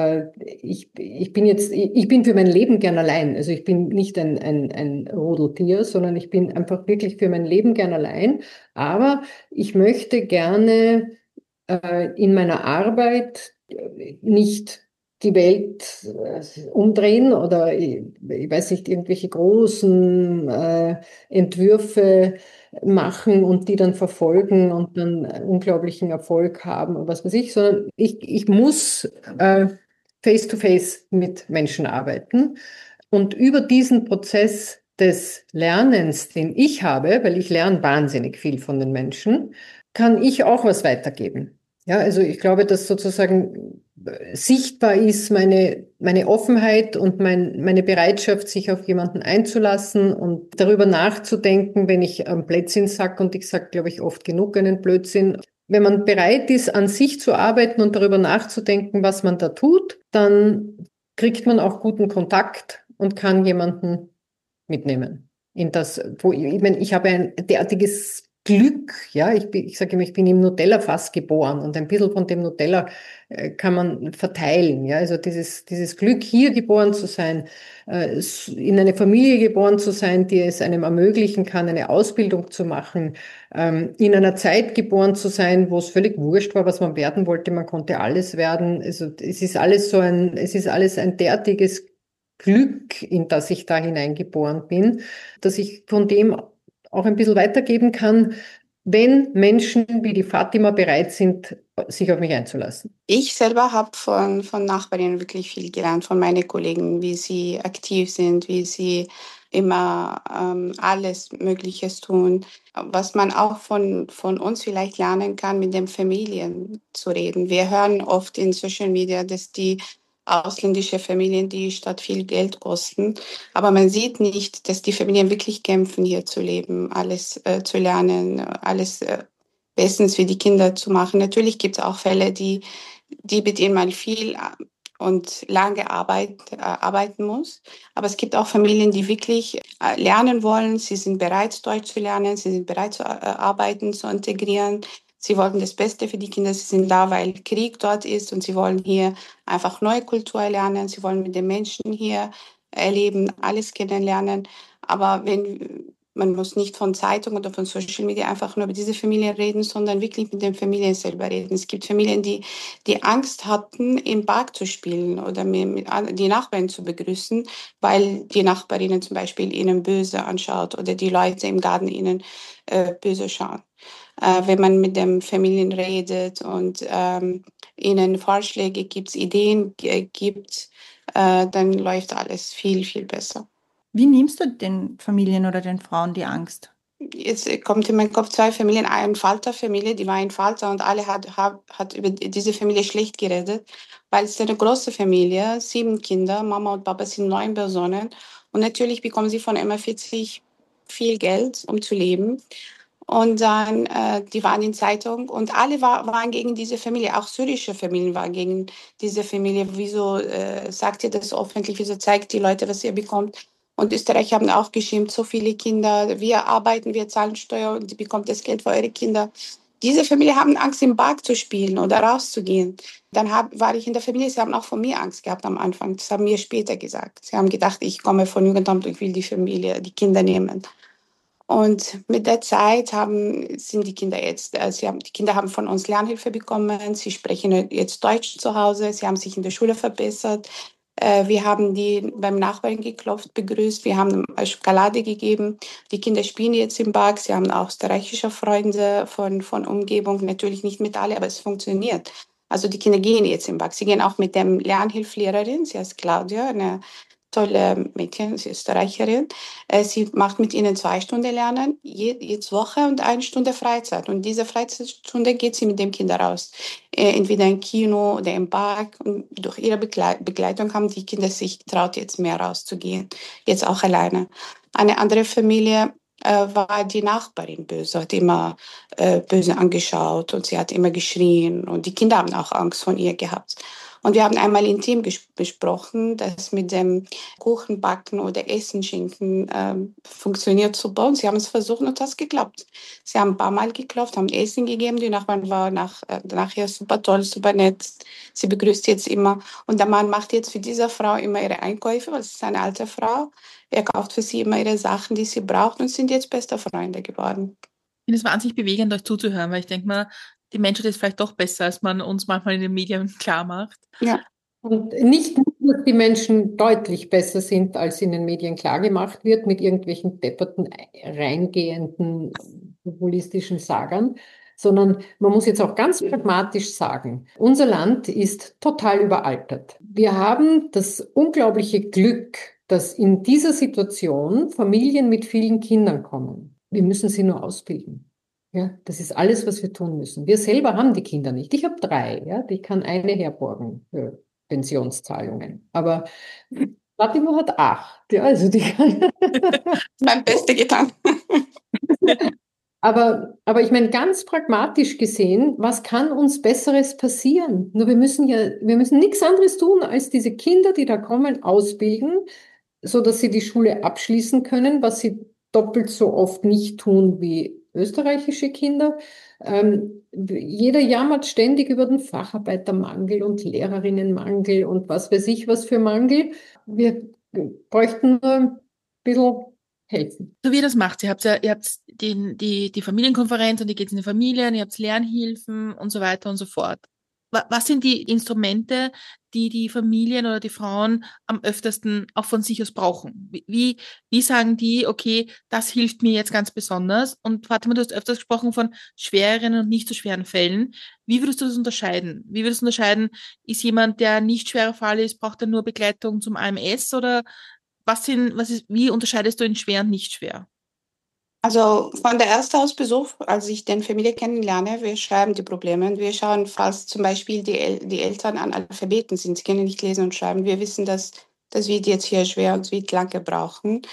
ich bin für mein Leben gern allein. Also ich bin nicht ein Rudeltier, sondern ich bin einfach wirklich für mein Leben gern allein. Aber ich möchte gerne in meiner Arbeit nicht die Welt umdrehen oder ich weiß nicht, irgendwelche großen Entwürfe machen und die dann verfolgen und dann unglaublichen Erfolg haben und was weiß ich, sondern ich muss face-to-face mit Menschen arbeiten und über diesen Prozess des Lernens, den ich habe, weil ich lerne wahnsinnig viel von den Menschen, kann ich auch was weitergeben. Ja, also ich glaube, dass sozusagen sichtbar ist meine Offenheit und meine Bereitschaft, sich auf jemanden einzulassen und darüber nachzudenken, wenn ich einen Blödsinn sage, und ich sage, glaube ich, oft genug einen Blödsinn. Wenn man bereit ist, an sich zu arbeiten und darüber nachzudenken, was man da tut, dann kriegt man auch guten Kontakt und kann jemanden mitnehmen. Ich habe ein derartiges Glück, ja, ich sage immer, ich bin im Nutella-Fass geboren und ein bisschen von dem Nutella kann man verteilen, ja, also dieses Glück, hier geboren zu sein, in eine Familie geboren zu sein, die es einem ermöglichen kann, eine Ausbildung zu machen, in einer Zeit geboren zu sein, wo es völlig wurscht war, was man werden wollte, man konnte alles werden, also es ist alles ein derartiges Glück, in das ich da hineingeboren bin, dass ich von dem auch ein bisschen weitergeben kann, wenn Menschen wie die Fatima bereit sind, sich auf mich einzulassen. Ich selber habe von Nachbarinnen wirklich viel gelernt, von meinen Kollegen, wie sie aktiv sind, wie sie immer alles Mögliche tun. Was man auch von uns vielleicht lernen kann, mit den Familien zu reden. Wir hören oft in Social Media, dass die ausländische Familien die Stadt viel Geld kosten. Aber man sieht nicht, dass die Familien wirklich kämpfen, hier zu leben, alles zu lernen, alles bestens für die Kinder zu machen. Natürlich gibt es auch Fälle, mit denen man viel und lange arbeiten muss. Aber es gibt auch Familien, die wirklich lernen wollen. Sie sind bereit, Deutsch zu lernen. Sie sind bereit zu arbeiten, zu integrieren. Sie wollten das Beste für die Kinder. Sie sind da, weil Krieg dort ist und sie wollen hier einfach neue Kultur lernen. Sie wollen mit den Menschen hier erleben, alles kennenlernen. Aber man muss nicht von Zeitung oder von Social Media einfach nur über diese Familien reden, sondern wirklich mit den Familien selber reden. Es gibt Familien, die Angst hatten, im Park zu spielen oder die Nachbarn zu begrüßen, weil die Nachbarinnen zum Beispiel ihnen böse anschaut oder die Leute im Garten ihnen böse schauen. Wenn man mit den Familien redet und ihnen Vorschläge gibt, Ideen gibt, dann läuft alles viel, viel besser. Wie nimmst du den Familien oder den Frauen die Angst? Jetzt kommt in meinen Kopf zwei Familien, eine Falterfamilie, die war ein Falter und alle hat über diese Familie schlecht geredet, weil es ist eine große Familie, 7 Kinder, Mama und Papa sind 9 Personen und natürlich bekommen sie von MA40 viel Geld, um zu leben. Und dann, die waren in Zeitung und alle waren gegen diese Familie, auch syrische Familien waren gegen diese Familie. Wieso sagt ihr das öffentlich, wieso zeigt die Leute, was ihr bekommt? Und Österreich haben auch geschimpft, so viele Kinder, wir arbeiten, wir zahlen Steuer und ihr bekommt das Geld für eure Kinder. Diese Familie haben Angst, im Park zu spielen oder rauszugehen. Dann war ich in der Familie, sie haben auch von mir Angst gehabt am Anfang. Das haben mir später gesagt. Sie haben gedacht, ich komme von Jugendamt und ich will die Familie, die Kinder nehmen. Und mit der Zeit sind die Kinder jetzt, die Kinder haben von uns Lernhilfe bekommen, sie sprechen jetzt Deutsch zu Hause, sie haben sich in der Schule verbessert. Wir haben die beim Nachbarn geklopft, begrüßt, wir haben Schokolade gegeben. Die Kinder spielen jetzt im Park, sie haben auch österreichische Freunde von Umgebung, natürlich nicht mit alle, aber es funktioniert. Also die Kinder gehen jetzt im Park. Sie gehen auch mit dem Lernhilflehrerin, sie heißt Claudia, eine tolle Mädchen, sie ist Österreicherin. Sie macht mit ihnen 2 Stunden Lernen, jede Woche und 1 Stunde Freizeit. Und diese Freizeit geht sie mit dem Kind raus. Entweder im Kino oder im Park. Und durch ihre Begleitung haben die Kinder sich getraut, jetzt mehr rauszugehen. Jetzt auch alleine. Eine andere Familie war die Nachbarin böse, hat immer böse angeschaut und sie hat immer geschrien. Und die Kinder haben auch Angst von ihr gehabt. Und wir haben einmal intim besprochen, dass mit dem Kuchen backen oder Essen schenken funktioniert super. Und sie haben es versucht und das geklappt. Sie haben ein paar Mal geklopft, haben Essen gegeben. Die Nachbarn waren nachher super toll, super nett. Sie begrüßt jetzt immer. Und der Mann macht jetzt für diese Frau immer ihre Einkäufe, weil es ist eine alte Frau. Er kauft für sie immer ihre Sachen, die sie braucht und sind jetzt beste Freunde geworden. Ich finde es wahnsinnig bewegend, euch zuzuhören, weil ich denke mal, die Menschheit ist vielleicht doch besser, als man uns manchmal in den Medien klar macht. Ja. Und nicht nur, dass die Menschen deutlich besser sind, als in den Medien klargemacht wird, mit irgendwelchen depperten, reingehenden populistischen Sagern, sondern man muss jetzt auch ganz pragmatisch sagen, unser Land ist total überaltert. Wir haben das unglaubliche Glück, dass in dieser Situation Familien mit vielen Kindern kommen. Wir müssen sie nur ausbilden. Ja, das ist alles, was wir tun müssen. Wir selber haben die Kinder nicht. Ich habe 3, ja, ich kann eine herborgen für Pensionszahlungen. Aber Fatima hat 8, ja, also die kann. Mein Bestes getan. Aber ich meine, ganz pragmatisch gesehen, was kann uns Besseres passieren? Nur wir müssen nichts anderes tun, als diese Kinder, die da kommen, ausbilden, so dass sie die Schule abschließen können, was sie doppelt so oft nicht tun wie österreichische Kinder. Jeder jammert ständig über den Facharbeitermangel und Lehrerinnenmangel und was weiß ich was für Mangel. Wir bräuchten nur ein bisschen helfen. So wie ihr das macht, ihr habt die Familienkonferenz und ihr geht in die Familien, ihr habt Lernhilfen und so weiter und so fort. Was sind die Instrumente, die die Familien oder die Frauen am öftesten auch von sich aus brauchen? Wie sagen die, okay, das hilft mir jetzt ganz besonders? Und Fatima, du hast öfters gesprochen von schwereren und nicht so schweren Fällen. Wie würdest du das unterscheiden? Wie würdest du unterscheiden, ist jemand, der nicht schwerer Fall ist, braucht er nur Begleitung zum AMS oder wie unterscheidest du in schwer und nicht schwer? Also von der Ersthausbesuch, als ich den Familie kennenlerne, wir schreiben die Probleme und wir schauen, falls zum Beispiel die Eltern Analphabeten sind, sie können nicht lesen und schreiben. Wir wissen, dass das wird jetzt hier schwer und wird lange brauchen.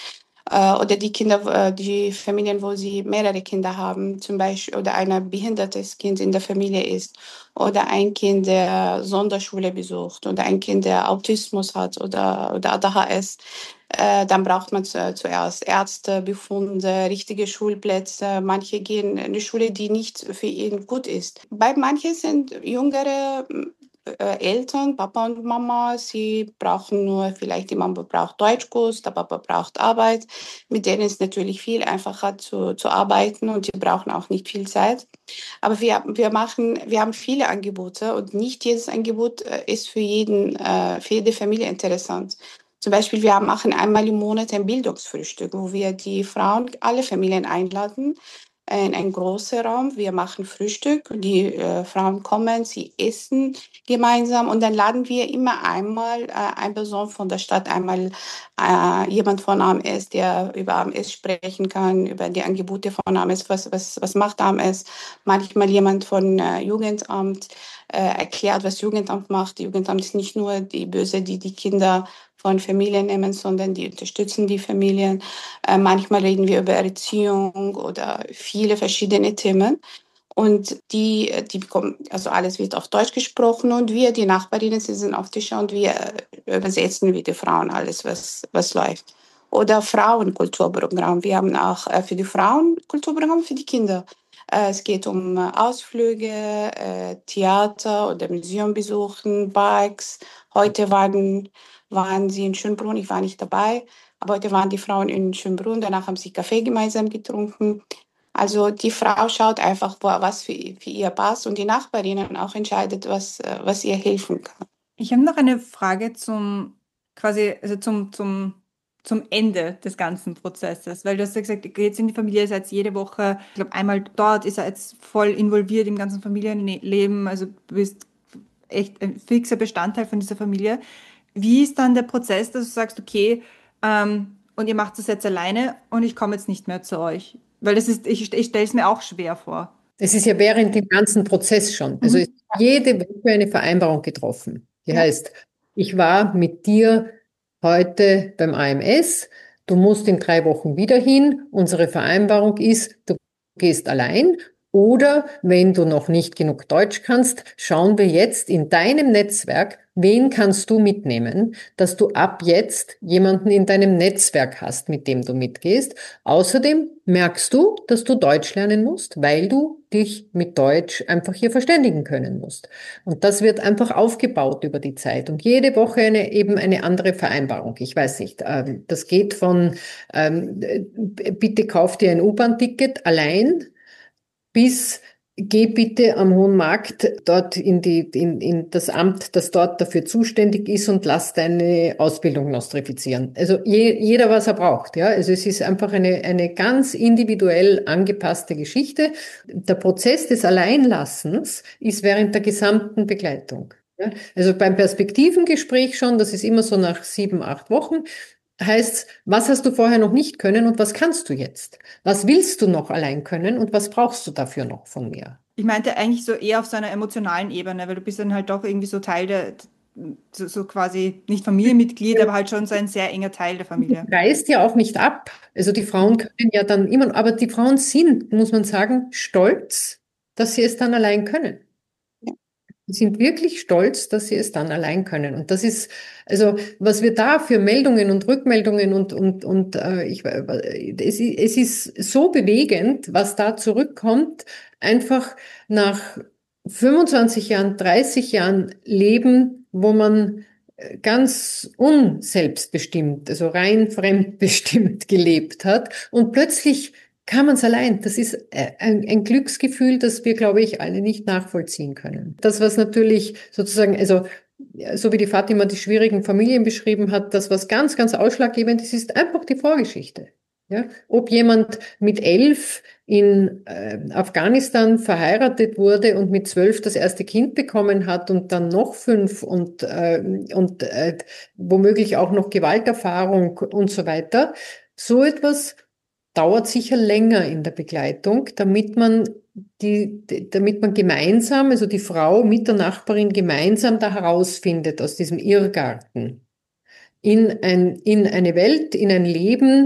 Oder die Kinder, die Familien, wo sie mehrere Kinder haben, zum Beispiel, oder ein behindertes Kind in der Familie ist, oder ein Kind, der Sonderschule besucht, oder ein Kind, der Autismus hat oder ADHS. Dann braucht man zuerst Ärztebefunde, richtige Schulplätze. Manche gehen in eine Schule, die nicht für ihn gut ist. Bei manchen sind jüngere Eltern, Papa und Mama, sie brauchen nur, vielleicht die Mama braucht Deutschkurs, der Papa braucht Arbeit. Mit denen ist natürlich viel einfacher zu arbeiten und die brauchen auch nicht viel Zeit. Aber wir haben viele Angebote und nicht jedes Angebot ist für jede Familie interessant. Zum Beispiel, machen einmal im Monat ein Bildungsfrühstück, wo wir die Frauen, alle Familien einladen in einen großen Raum. Wir machen Frühstück, die Frauen kommen, sie essen gemeinsam und dann laden wir immer einmal eine Person von der Stadt, einmal jemand von AMS, der über AMS sprechen kann, über die Angebote von AMS, was macht AMS. Manchmal jemand von Jugendamt erklärt, was Jugendamt macht. Jugendamt ist nicht nur die Böse, die Kinder von Familien nehmen, sondern die unterstützen die Familien. Manchmal reden wir über Erziehung oder viele verschiedene Themen. Und die bekommen, also alles wird auf Deutsch gesprochen und wir, die Nachbarinnen, sitzen auf Tisch und wir übersetzen wie die Frauen alles, was läuft. Oder Frauenkulturprogramm. Wir haben auch für die Frauen Kulturprogramm für die Kinder. Es geht um Ausflüge, Theater oder Museum besuchen, Bikes. Heute waren sie in Schönbrunn, ich war nicht dabei, aber heute waren die Frauen in Schönbrunn, danach haben sie Kaffee gemeinsam getrunken. Also die Frau schaut einfach, was für ihr passt und die Nachbarinnen auch entscheidet, was ihr helfen kann. Ich habe noch eine Frage zum Ende des ganzen Prozesses, weil du hast ja gesagt, ihr geht in die Familie, ihr seid jede Woche, ich glaube einmal dort, ist er jetzt voll involviert im ganzen Familienleben, also du bist echt ein fixer Bestandteil von dieser Familie. Wie ist dann der Prozess, dass du sagst, okay, und ihr macht das jetzt alleine und ich komme jetzt nicht mehr zu euch? Weil ich stelle es mir auch schwer vor. Es ist ja während dem ganzen Prozess schon. Also Mhm. ist jede Woche eine Vereinbarung getroffen. Die Ja. heißt, ich war mit dir heute beim AMS, du musst in 3 Wochen wieder hin. Unsere Vereinbarung ist, du gehst allein. Oder wenn du noch nicht genug Deutsch kannst, schauen wir jetzt in deinem Netzwerk, wen kannst du mitnehmen, dass du ab jetzt jemanden in deinem Netzwerk hast, mit dem du mitgehst. Außerdem merkst du, dass du Deutsch lernen musst, weil du dich mit Deutsch einfach hier verständigen können musst. Und das wird einfach aufgebaut über die Zeit. Und jede Woche eben eine andere Vereinbarung. Ich weiß nicht, das geht von, bitte kauf dir ein U-Bahn-Ticket allein bis geh bitte am Hohen Markt dort in das Amt, das dort dafür zuständig ist und lass deine Ausbildung nostrifizieren. Also jeder, was er braucht, ja. Also es ist einfach eine ganz individuell angepasste Geschichte. Der Prozess des Alleinlassens ist während der gesamten Begleitung. Ja. Also beim Perspektivengespräch schon, das ist immer so nach 7, 8 Wochen, heißt, was hast du vorher noch nicht können und was kannst du jetzt? Was willst du noch allein können und was brauchst du dafür noch von mir? Ich meinte eigentlich so eher auf so einer emotionalen Ebene, weil du bist dann halt doch irgendwie so Teil so quasi nicht Familienmitglied, aber halt schon so ein sehr enger Teil der Familie. Reißt ja auch nicht ab. Also die Frauen können ja dann immer, aber die Frauen sind, muss man sagen, stolz, dass sie es dann allein können. Sie sind wirklich stolz, dass sie es dann allein können. Und das ist, also was wir da für Meldungen und Rückmeldungen es ist so bewegend, was da zurückkommt, einfach nach 25 Jahren, 30 Jahren Leben, wo man ganz unselbstbestimmt, also rein fremdbestimmt gelebt hat und plötzlich kann man es allein. Das ist ein Glücksgefühl, das wir, glaube ich, alle nicht nachvollziehen können. Das, was natürlich sozusagen, also so wie die Fatima die schwierigen Familien beschrieben hat, das, was ganz, ganz ausschlaggebend ist, ist einfach die Vorgeschichte. Ja? Ob jemand mit 11 in Afghanistan verheiratet wurde und mit 12 das erste Kind bekommen hat und dann noch 5 und womöglich auch noch Gewalterfahrung und so weiter. So etwas dauert sicher länger in der Begleitung, damit man gemeinsam, also die Frau mit der Nachbarin gemeinsam da herausfindet aus diesem Irrgarten in eine Welt, in ein Leben,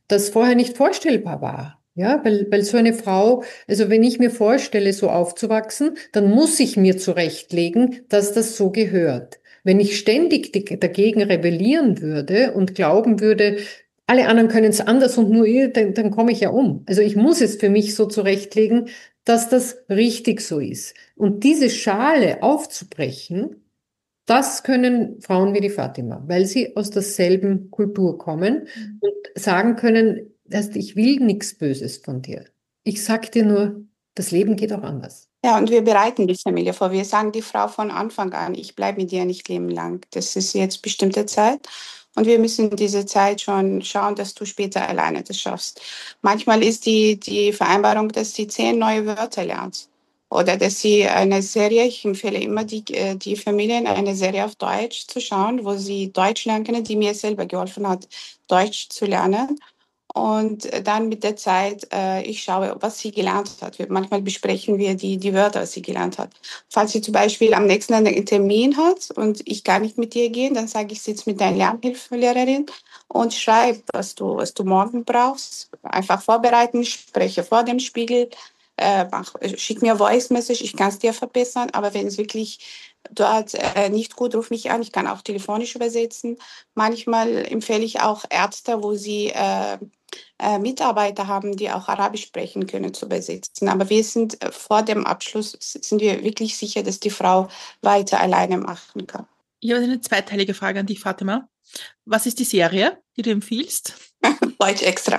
das vorher nicht vorstellbar war. Ja, weil so eine Frau, also wenn ich mir vorstelle, so aufzuwachsen, dann muss ich mir zurechtlegen, dass das so gehört. Wenn ich ständig dagegen rebellieren würde und glauben würde, alle anderen können es anders und nur ihr, dann komme ich ja um. Also ich muss es für mich so zurechtlegen, dass das richtig so ist. Und diese Schale aufzubrechen, das können Frauen wie die Fatima, weil sie aus derselben Kultur kommen und sagen können, ich will nichts Böses von dir. Ich sag dir nur, das Leben geht auch anders. Ja, und wir bereiten die Familie vor. Wir sagen die Frau von Anfang an, ich bleibe mit dir nicht leben lang. Das ist jetzt bestimmte Zeit. Und wir müssen diese Zeit schon schauen, dass du später alleine das schaffst. Manchmal ist die Vereinbarung, dass sie 10 neue Wörter lernt. Oder dass sie eine Serie, ich empfehle immer die Familien, eine Serie auf Deutsch zu schauen, wo sie Deutsch lernen können, die mir selber geholfen hat, Deutsch zu lernen. Und dann mit der Zeit, ich schaue, was sie gelernt hat. Manchmal besprechen wir die Wörter, was sie gelernt hat. Falls sie zum Beispiel am nächsten Tag einen Termin hat und ich kann nicht mit dir gehen, dann sage ich, sitz mit deiner Lernhilfelehrerin und schreib, was du morgen brauchst. Einfach vorbereiten, spreche vor dem Spiegel, schick mir Voice Message, ich kann es dir verbessern. Aber wenn es wirklich dort nicht gut, ruf mich an. Ich kann auch telefonisch übersetzen. Manchmal empfehle ich auch Ärzte, wo sie Mitarbeiter haben, die auch Arabisch sprechen können, zu übersetzen. Aber wir sind vor dem Abschluss, sind wir wirklich sicher, dass die Frau weiter alleine machen kann. Ich habe eine zweiteilige Frage an dich, Fatima. Was ist die Serie, die du empfiehlst? Deutsch extra.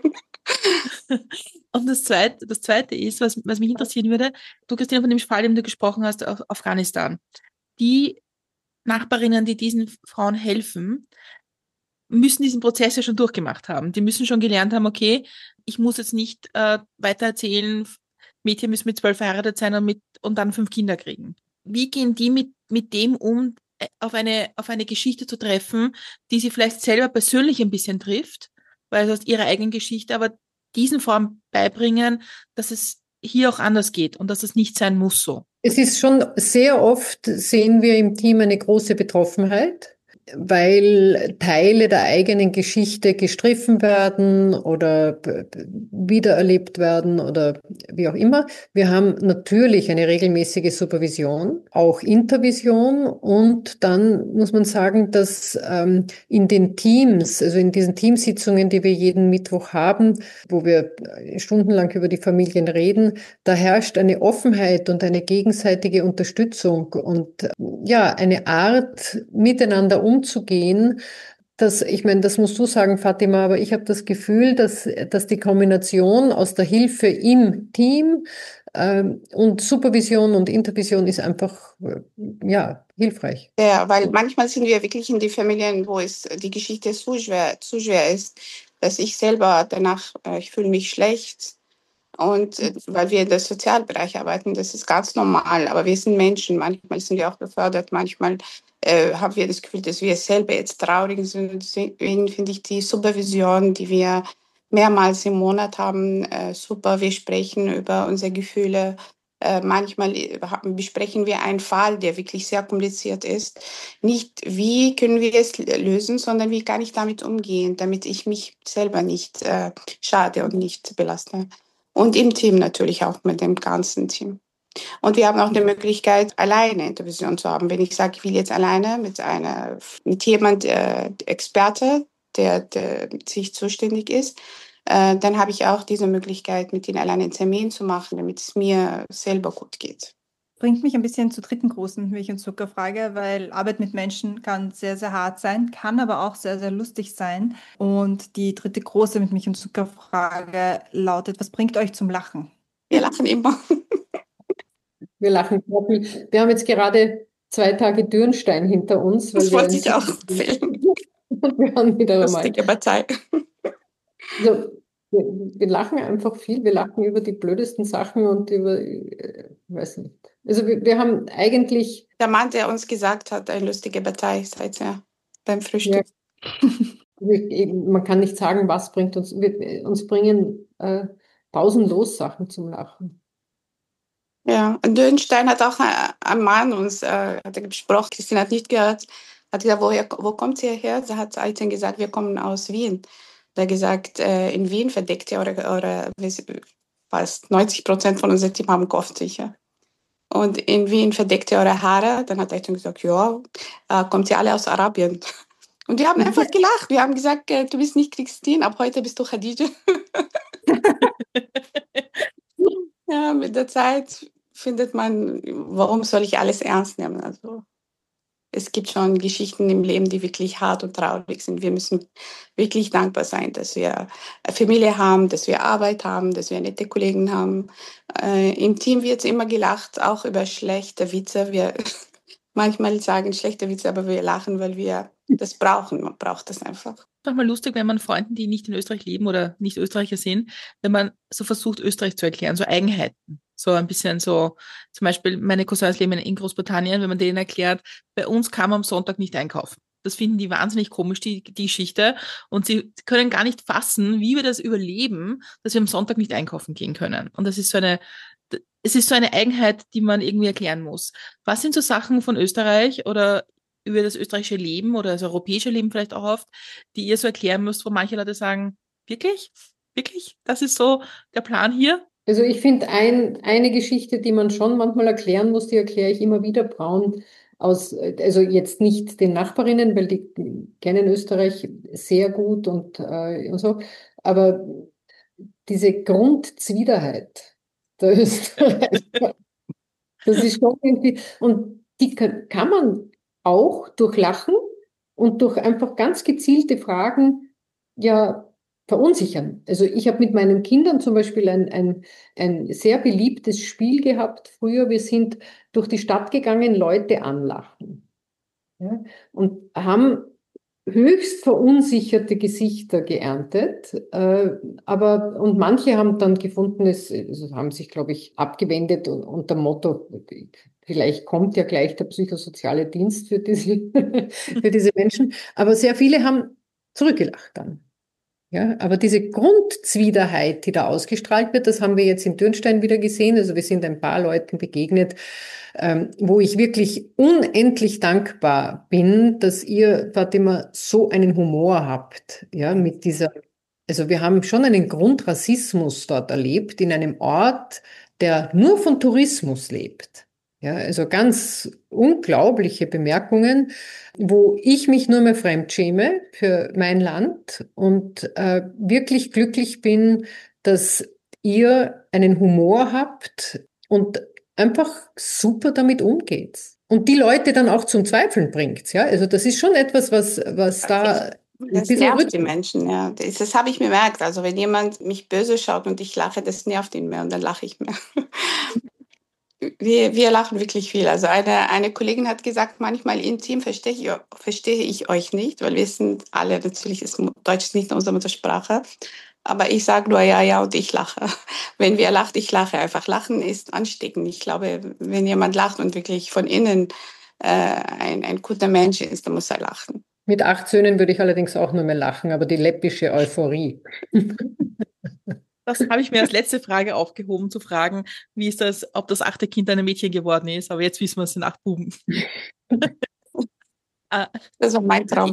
Und das Zweite ist, was mich interessieren würde, du, Christina, von dem Fall, den du gesprochen hast, auf Afghanistan. Die Nachbarinnen, die diesen Frauen helfen, müssen diesen Prozess ja schon durchgemacht haben. Die müssen schon gelernt haben, okay, ich muss jetzt nicht weiter erzählen, Mädchen müssen mit 12 verheiratet sein und dann 5 Kinder kriegen. Wie gehen die mit dem um, auf eine Geschichte zu treffen, die sie vielleicht selber persönlich ein bisschen trifft, weil es aus ihrer eigenen Geschichte, aber diesen Frauen beibringen, dass es hier auch anders geht und dass es nicht sein muss so? Es ist schon sehr oft, sehen wir im Team eine große Betroffenheit, weil Teile der eigenen Geschichte gestriffen werden oder wiedererlebt werden oder wie auch immer. Wir haben natürlich eine regelmäßige Supervision, auch Intervision, und dann muss man sagen, dass in den Teams, also in diesen Teamsitzungen, die wir jeden Mittwoch haben, wo wir stundenlang über die Familien reden, da herrscht eine Offenheit und eine gegenseitige Unterstützung und ja, eine Art, miteinander umzugehen. Ich meine, das musst du sagen, Fatima, aber ich habe das Gefühl, dass die Kombination aus der Hilfe im Team und Supervision und Intervision ist einfach ja, hilfreich. Ja, weil manchmal sind wir wirklich in die Familien, wo es die Geschichte zu schwer ist, dass ich selber danach, ich fühle mich schlecht. Und weil wir in der Sozialbereich arbeiten, das ist ganz normal. Aber wir sind Menschen. Manchmal sind wir auch befördert. Manchmal haben wir das Gefühl, dass wir selber jetzt traurig sind. Deswegen finde ich die Supervision, die wir mehrmals im Monat haben, super. Wir sprechen über unsere Gefühle. Manchmal besprechen wir einen Fall, der wirklich sehr kompliziert ist. Nicht, wie können wir es lösen, sondern wie kann ich damit umgehen, damit ich mich selber nicht schade und nicht belaste. Und im Team natürlich auch mit dem ganzen Team. Und wir haben auch die Möglichkeit, alleine Intervision zu haben. Wenn ich sage, ich will jetzt alleine mit jemand, Experte, der sich zuständig ist, dann habe ich auch diese Möglichkeit, mit ihnen alleine einen Termin zu machen, damit es mir selber gut geht. Bringt mich ein bisschen zur dritten großen Milch- und Zuckerfrage, weil Arbeit mit Menschen kann sehr, sehr hart sein, kann aber auch sehr, sehr lustig sein. Und die dritte große mit Milch- und Zuckerfrage lautet, was bringt euch zum Lachen? Wir lachen immer. Wir lachen sehr viel. Wir haben jetzt gerade 2 Tage Dürnstein hinter uns, weil Das wir wollte ich auch empfehlen. und wir haben wieder einmal. Lustige Partei. Also, wir lachen einfach viel. Wir lachen über die blödesten Sachen und über, weiß nicht. Also wir haben eigentlich, Der Mann, der uns gesagt hat, eine lustige Partei, seid ihr beim Frühstück. man kann nicht sagen, was bringt uns. Uns bringen pausenlos Sachen zum Lachen. Ja, und Dürnstein hat auch ein Mann uns hat er gesprochen, Christine hat nicht gehört, hat gesagt, wo kommt ihr her? Da hat Aizen gesagt, wir kommen aus Wien. Da gesagt, in Wien verdeckt ihr fast 90% von unserem Team haben Kopftücher. Und in Wien verdeckt ihr eure Haare. Dann hat er gesagt, ja, kommt ihr alle aus Arabien. Und wir haben einfach gelacht. Wir haben gesagt, du bist nicht Christine, ab heute bist du Khadija. Ja, mit der Zeit findet man, warum soll ich alles ernst nehmen? Also es gibt schon Geschichten im Leben, die wirklich hart und traurig sind. Wir müssen wirklich dankbar sein, dass wir Familie haben, dass wir Arbeit haben, dass wir nette Kollegen haben. Im Team wird immer gelacht, auch über schlechte Witze. Wir manchmal sagen schlechte Witze, aber wir lachen, weil wir das brauchen. Man braucht das einfach. Manchmal lustig, wenn man Freunden, die nicht in Österreich leben oder nicht Österreicher sind, wenn man so versucht, Österreich zu erklären, so Eigenheiten. So ein bisschen so, zum Beispiel meine Cousins leben in Großbritannien, wenn man denen erklärt, bei uns kann man am Sonntag nicht einkaufen. Das finden die wahnsinnig komisch, die Geschichte. Und sie können gar nicht fassen, wie wir das überleben, dass wir am Sonntag nicht einkaufen gehen können. Und das ist es ist so eine Eigenheit, die man irgendwie erklären muss. Was sind so Sachen von Österreich oder über das österreichische Leben oder das europäische Leben vielleicht auch oft, die ihr so erklären müsst, wo manche Leute sagen, wirklich? Wirklich? Das ist so der Plan hier? Also ich finde eine Geschichte, die man schon manchmal erklären muss, die erkläre ich immer wieder Frauen also jetzt nicht den Nachbarinnen, weil die kennen Österreich sehr gut und so, aber diese Grundzwiderheit der Österreicher, das ist schon irgendwie, und die kann man auch durch Lachen und durch einfach ganz gezielte Fragen ja verunsichern. Also ich habe mit meinen Kindern zum Beispiel ein sehr beliebtes Spiel gehabt früher. Wir sind durch die Stadt gegangen, Leute anlachen. Ja, und haben höchst verunsicherte Gesichter geerntet, und manche haben dann gefunden, also haben sich, glaube ich, abgewendet unter dem Motto, vielleicht kommt ja gleich der psychosoziale Dienst für für diese Menschen, aber sehr viele haben zurückgelacht dann. Ja, aber diese Grundzwiderheit, die da ausgestrahlt wird, das haben wir jetzt in Dürnstein wieder gesehen. Also wir sind ein paar Leuten begegnet, wo ich wirklich unendlich dankbar bin, dass ihr, Fatima, so einen Humor habt. Ja, also wir haben schon einen Grundrassismus dort erlebt in einem Ort, der nur von Tourismus lebt. Ja, also ganz unglaubliche Bemerkungen, wo ich mich nur mehr fremdschäme für mein Land und wirklich glücklich bin, dass ihr einen Humor habt und einfach super damit umgeht. Und die Leute dann auch zum Zweifeln bringt. Ja, also das ist schon etwas, was da ein Das bisschen nervt die Menschen, ja. Das habe ich bemerkt. Also wenn jemand mich böse schaut und ich lache, das nervt ihn mehr und dann lache ich mehr. Wir lachen wirklich viel. Also eine Kollegin hat gesagt, manchmal im Team verstehe ich euch nicht, weil wir sind alle, natürlich ist Deutsch ist nicht unsere Muttersprache, aber ich sage nur ja, ja und ich lache. Wenn wer lacht, ich lache einfach. Lachen ist ansteckend. Ich glaube, wenn jemand lacht und wirklich von innen ein guter Mensch ist, dann muss er lachen. Mit 8 Söhnen würde ich allerdings auch nur mehr lachen, aber die läppische Euphorie. Das habe ich mir als letzte Frage aufgehoben, zu fragen, wie ist das, ob das 8. Kind ein Mädchen geworden ist. Aber jetzt wissen wir, es sind 8 Buben. Das war mein Traum.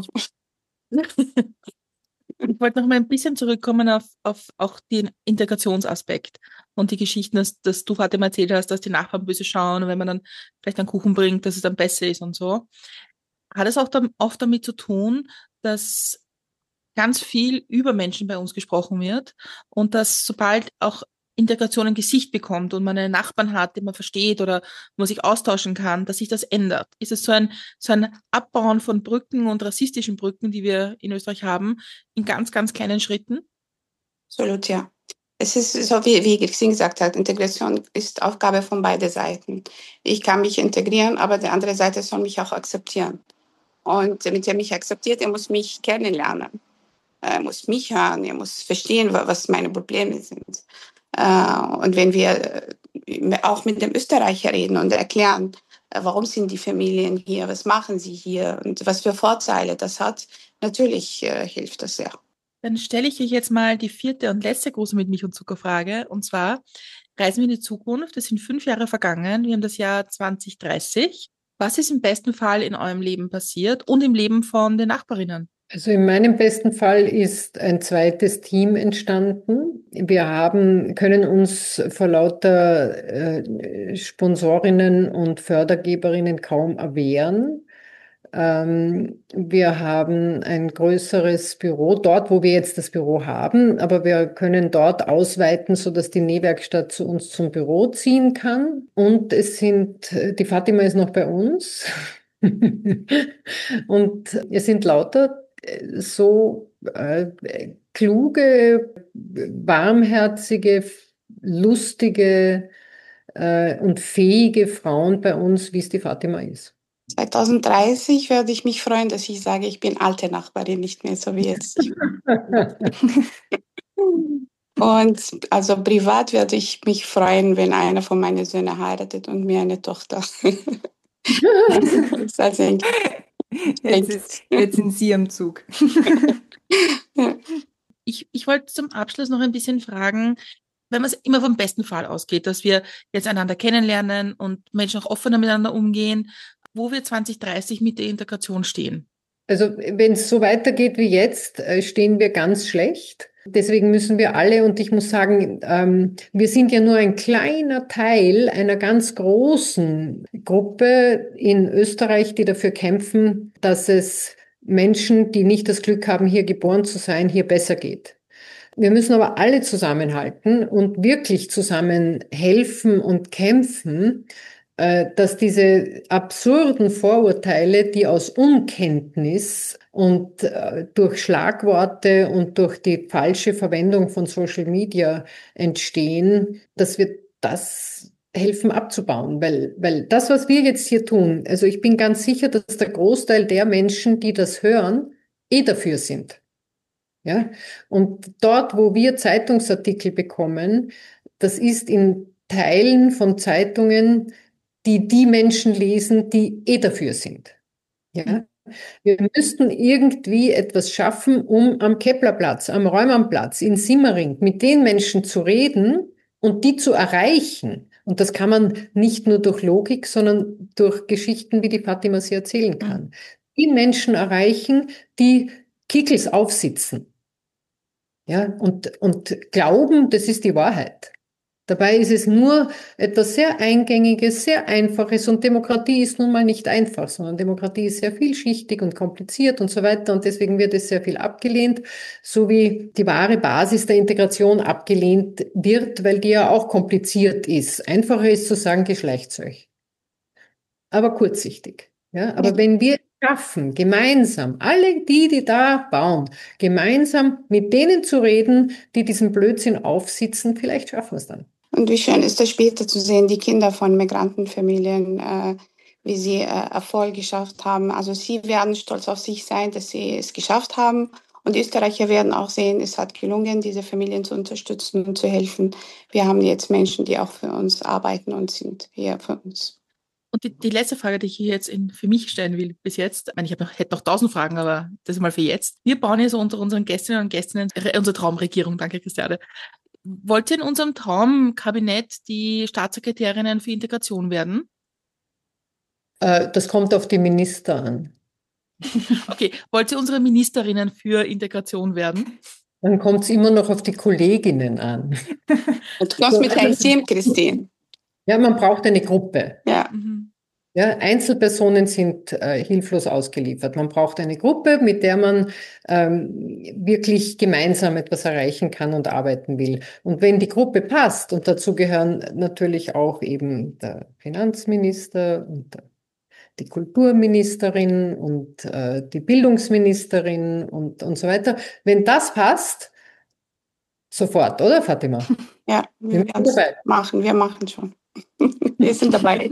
Ich wollte noch mal ein bisschen zurückkommen auf auch den Integrationsaspekt und die Geschichten, dass du Fatima erzählt hast, dass die Nachbarn böse schauen und wenn man dann vielleicht einen Kuchen bringt, dass es dann besser ist und so. Hat es auch oft damit zu tun, dass ganz viel über Menschen bei uns gesprochen wird und dass sobald auch Integration ein Gesicht bekommt und man einen Nachbarn hat, den man versteht oder wo man sich austauschen kann, dass sich das ändert? Ist es so ein Abbauen von Brücken und rassistischen Brücken, die wir in Österreich haben, in ganz, ganz kleinen Schritten? Absolut, ja. Es ist so, wie Christine gesagt hat, Integration ist Aufgabe von beiden Seiten. Ich kann mich integrieren, aber die andere Seite soll mich auch akzeptieren. Und damit er mich akzeptiert, er muss mich kennenlernen. Er muss mich hören, er muss verstehen, was meine Probleme sind. Und wenn wir auch mit dem Österreicher reden und erklären, warum sind die Familien hier, was machen sie hier und was für Vorteile das hat, natürlich hilft das sehr. Dann stelle ich euch jetzt mal die 4. und letzte große mit Milch und Zucker-Frage. Und zwar, reisen wir in die Zukunft. Es sind 5 Jahre vergangen. Wir haben das Jahr 2030. Was ist im besten Fall in eurem Leben passiert und im Leben von den Nachbarinnen? Also in meinem besten Fall ist ein zweites Team entstanden. Können uns vor lauter Sponsorinnen und Fördergeberinnen kaum erwehren. Wir haben ein größeres Büro dort, wo wir jetzt das Büro haben, aber wir können dort ausweiten, sodass die Nähwerkstatt zu uns zum Büro ziehen kann. Und die Fatima ist noch bei uns. Und es sind lauter kluge, warmherzige, lustige und fähige Frauen bei uns, wie es die Fatima ist. 2030 werde ich mich freuen, dass ich sage, ich bin alte Nachbarin, nicht mehr so wie jetzt. Und also privat werde ich mich freuen, wenn einer von meinen Söhnen heiratet und mir eine Tochter. Also, jetzt sind Sie am Zug. Ich wollte zum Abschluss noch ein bisschen fragen, wenn man immer vom besten Fall ausgeht, dass wir jetzt einander kennenlernen und Menschen auch offener miteinander umgehen, wo wir 2030 mit der Integration stehen. Also wenn es so weitergeht wie jetzt, stehen wir ganz schlecht. Deswegen müssen wir alle, und ich muss sagen, wir sind ja nur ein kleiner Teil einer ganz großen Gruppe in Österreich, die dafür kämpfen, dass es Menschen, die nicht das Glück haben, hier geboren zu sein, hier besser geht. Wir müssen aber alle zusammenhalten und wirklich zusammen helfen und kämpfen, dass diese absurden Vorurteile, die aus Unkenntnis und durch Schlagworte und durch die falsche Verwendung von Social Media entstehen, dass wir das helfen abzubauen, weil das, was wir jetzt hier tun, also ich bin ganz sicher, dass der Großteil der Menschen, die das hören, dafür sind. Ja, und dort, wo wir Zeitungsartikel bekommen, das ist in Teilen von Zeitungen, die Menschen lesen, die dafür sind. Ja, wir müssten irgendwie etwas schaffen, um am Keplerplatz, am Reumannplatz, in Simmering mit den Menschen zu reden und die zu erreichen. Und das kann man nicht nur durch Logik, sondern durch Geschichten, wie die Fatima sie erzählen kann. Die Menschen erreichen, die Kickels aufsitzen. Ja, und glauben, das ist die Wahrheit. Dabei ist es nur etwas sehr Eingängiges, sehr Einfaches, und Demokratie ist nun mal nicht einfach, sondern Demokratie ist sehr vielschichtig und kompliziert und so weiter, und deswegen wird es sehr viel abgelehnt, so wie die wahre Basis der Integration abgelehnt wird, weil die ja auch kompliziert ist. Einfacher ist zu sagen, geschleicht euch. Aber kurzsichtig. Ja, aber wenn wir schaffen, gemeinsam, alle die da bauen, gemeinsam mit denen zu reden, die diesen Blödsinn aufsitzen, vielleicht schaffen wir es dann. Und wie schön ist es später zu sehen, die Kinder von Migrantenfamilien, wie sie Erfolg geschafft haben. Also sie werden stolz auf sich sein, dass sie es geschafft haben. Und Österreicher werden auch sehen, es hat gelungen, diese Familien zu unterstützen und zu helfen. Wir haben jetzt Menschen, die auch für uns arbeiten und sind hier für uns. Und die letzte Frage, die ich hier jetzt für mich stellen will bis jetzt, ich meine, hätte noch 1000 Fragen, aber das ist mal für jetzt. Wir bauen ja so unter unseren Gästinnen und Gästen unsere Traumregierung, danke Christiane. Wollt ihr in unserem Traumkabinett die Staatssekretärinnen für Integration werden? Das kommt auf die Minister an. Okay, wollt ihr unsere Ministerinnen für Integration werden? Dann kommt es immer noch auf die Kolleginnen an. Und du kommst mit deinem Team, Christine. Ja, man braucht eine Gruppe. Ja. Ja, Einzelpersonen sind hilflos ausgeliefert. Man braucht eine Gruppe, mit der man wirklich gemeinsam etwas erreichen kann und arbeiten will. Und wenn die Gruppe passt, und dazu gehören natürlich auch eben der Finanzminister und die Kulturministerin und die Bildungsministerin und so weiter, wenn das passt, sofort, oder Fatima? Ja, wir werden es machen. Wir machen schon. Wir sind dabei.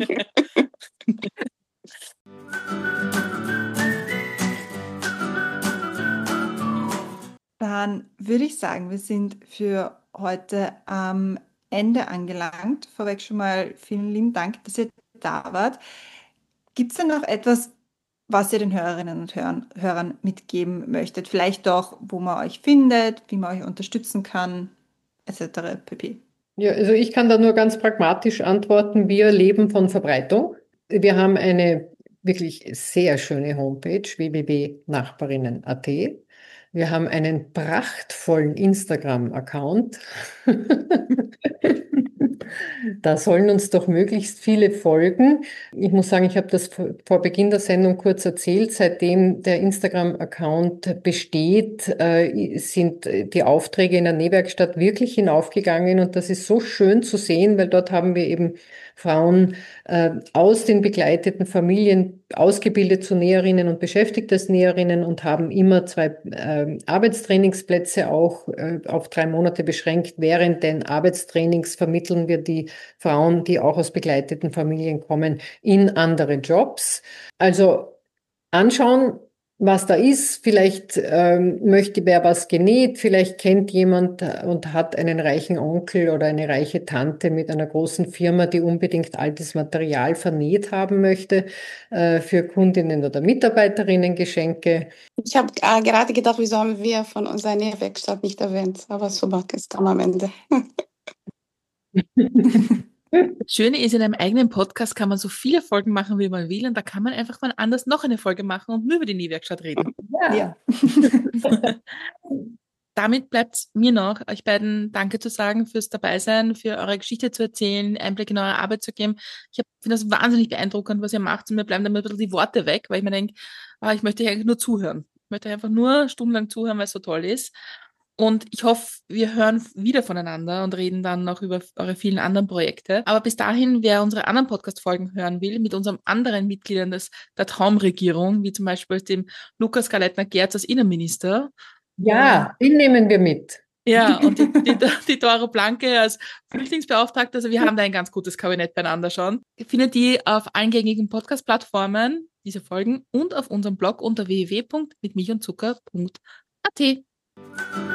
Dann würde ich sagen, wir sind für heute am Ende angelangt. Vorweg schon mal vielen lieben Dank, dass ihr da wart. Gibt es denn noch etwas, was ihr den Hörerinnen und Hörern mitgeben möchtet? Vielleicht auch, wo man euch findet, wie man euch unterstützen kann, etc. pp. Ja, also ich kann da nur ganz pragmatisch antworten. Wir leben von Verbreitung. Wir haben eine wirklich sehr schöne Homepage www.nachbarinnen.at. Wir haben einen prachtvollen Instagram-Account. Da sollen uns doch möglichst viele folgen. Ich muss sagen, ich habe das vor Beginn der Sendung kurz erzählt. Seitdem der Instagram-Account besteht, sind die Aufträge in der Nähwerkstatt wirklich hinaufgegangen. Und das ist so schön zu sehen, weil dort haben wir eben Frauen aus den begleiteten Familien ausgebildet zu Näherinnen und beschäftigt als Näherinnen und haben immer 2 Arbeitstrainingsplätze auch auf 3 Monate beschränkt. Während den Arbeitstrainings vermitteln wir die Frauen, die auch aus begleiteten Familien kommen, in andere Jobs. Also anschauen, was da ist. Vielleicht möchte wer was genäht, vielleicht kennt jemand und hat einen reichen Onkel oder eine reiche Tante mit einer großen Firma, die unbedingt altes Material vernäht haben möchte für Kundinnen oder Mitarbeiterinnen Geschenke. Ich habe gerade gedacht, wieso haben wir von unserer Nähwerkstatt nicht erwähnt, aber so mag es dann am Ende. Das Schöne ist, in einem eigenen Podcast kann man so viele Folgen machen, wie man will, und da kann man einfach mal anders noch eine Folge machen und nur über die Nähwerkstatt reden. Ja. Damit bleibt mir noch, euch beiden Danke zu sagen fürs Dabeisein, für eure Geschichte zu erzählen, Einblick in eure Arbeit zu geben. Ich finde das wahnsinnig beeindruckend, was ihr macht, und mir bleiben damit ein bisschen die Worte weg, weil ich mir denke, ich möchte eigentlich nur zuhören. Ich möchte einfach nur stundenlang zuhören, weil es so toll ist. Und ich hoffe, wir hören wieder voneinander und reden dann noch über eure vielen anderen Projekte. Aber bis dahin, wer unsere anderen Podcast-Folgen hören will, mit unseren anderen Mitgliedern der Traumregierung, wie zum Beispiel dem Lukas Galeitner-Gerz als Innenminister. Ja, den nehmen wir mit. Ja, und die Doro Blanke als Flüchtlingsbeauftragte. Also wir haben da ein ganz gutes Kabinett beieinander schon. Ihr findet die auf allen gängigen Podcast-Plattformen, diese Folgen, und auf unserem Blog unter www.mitmilchundzucker.at.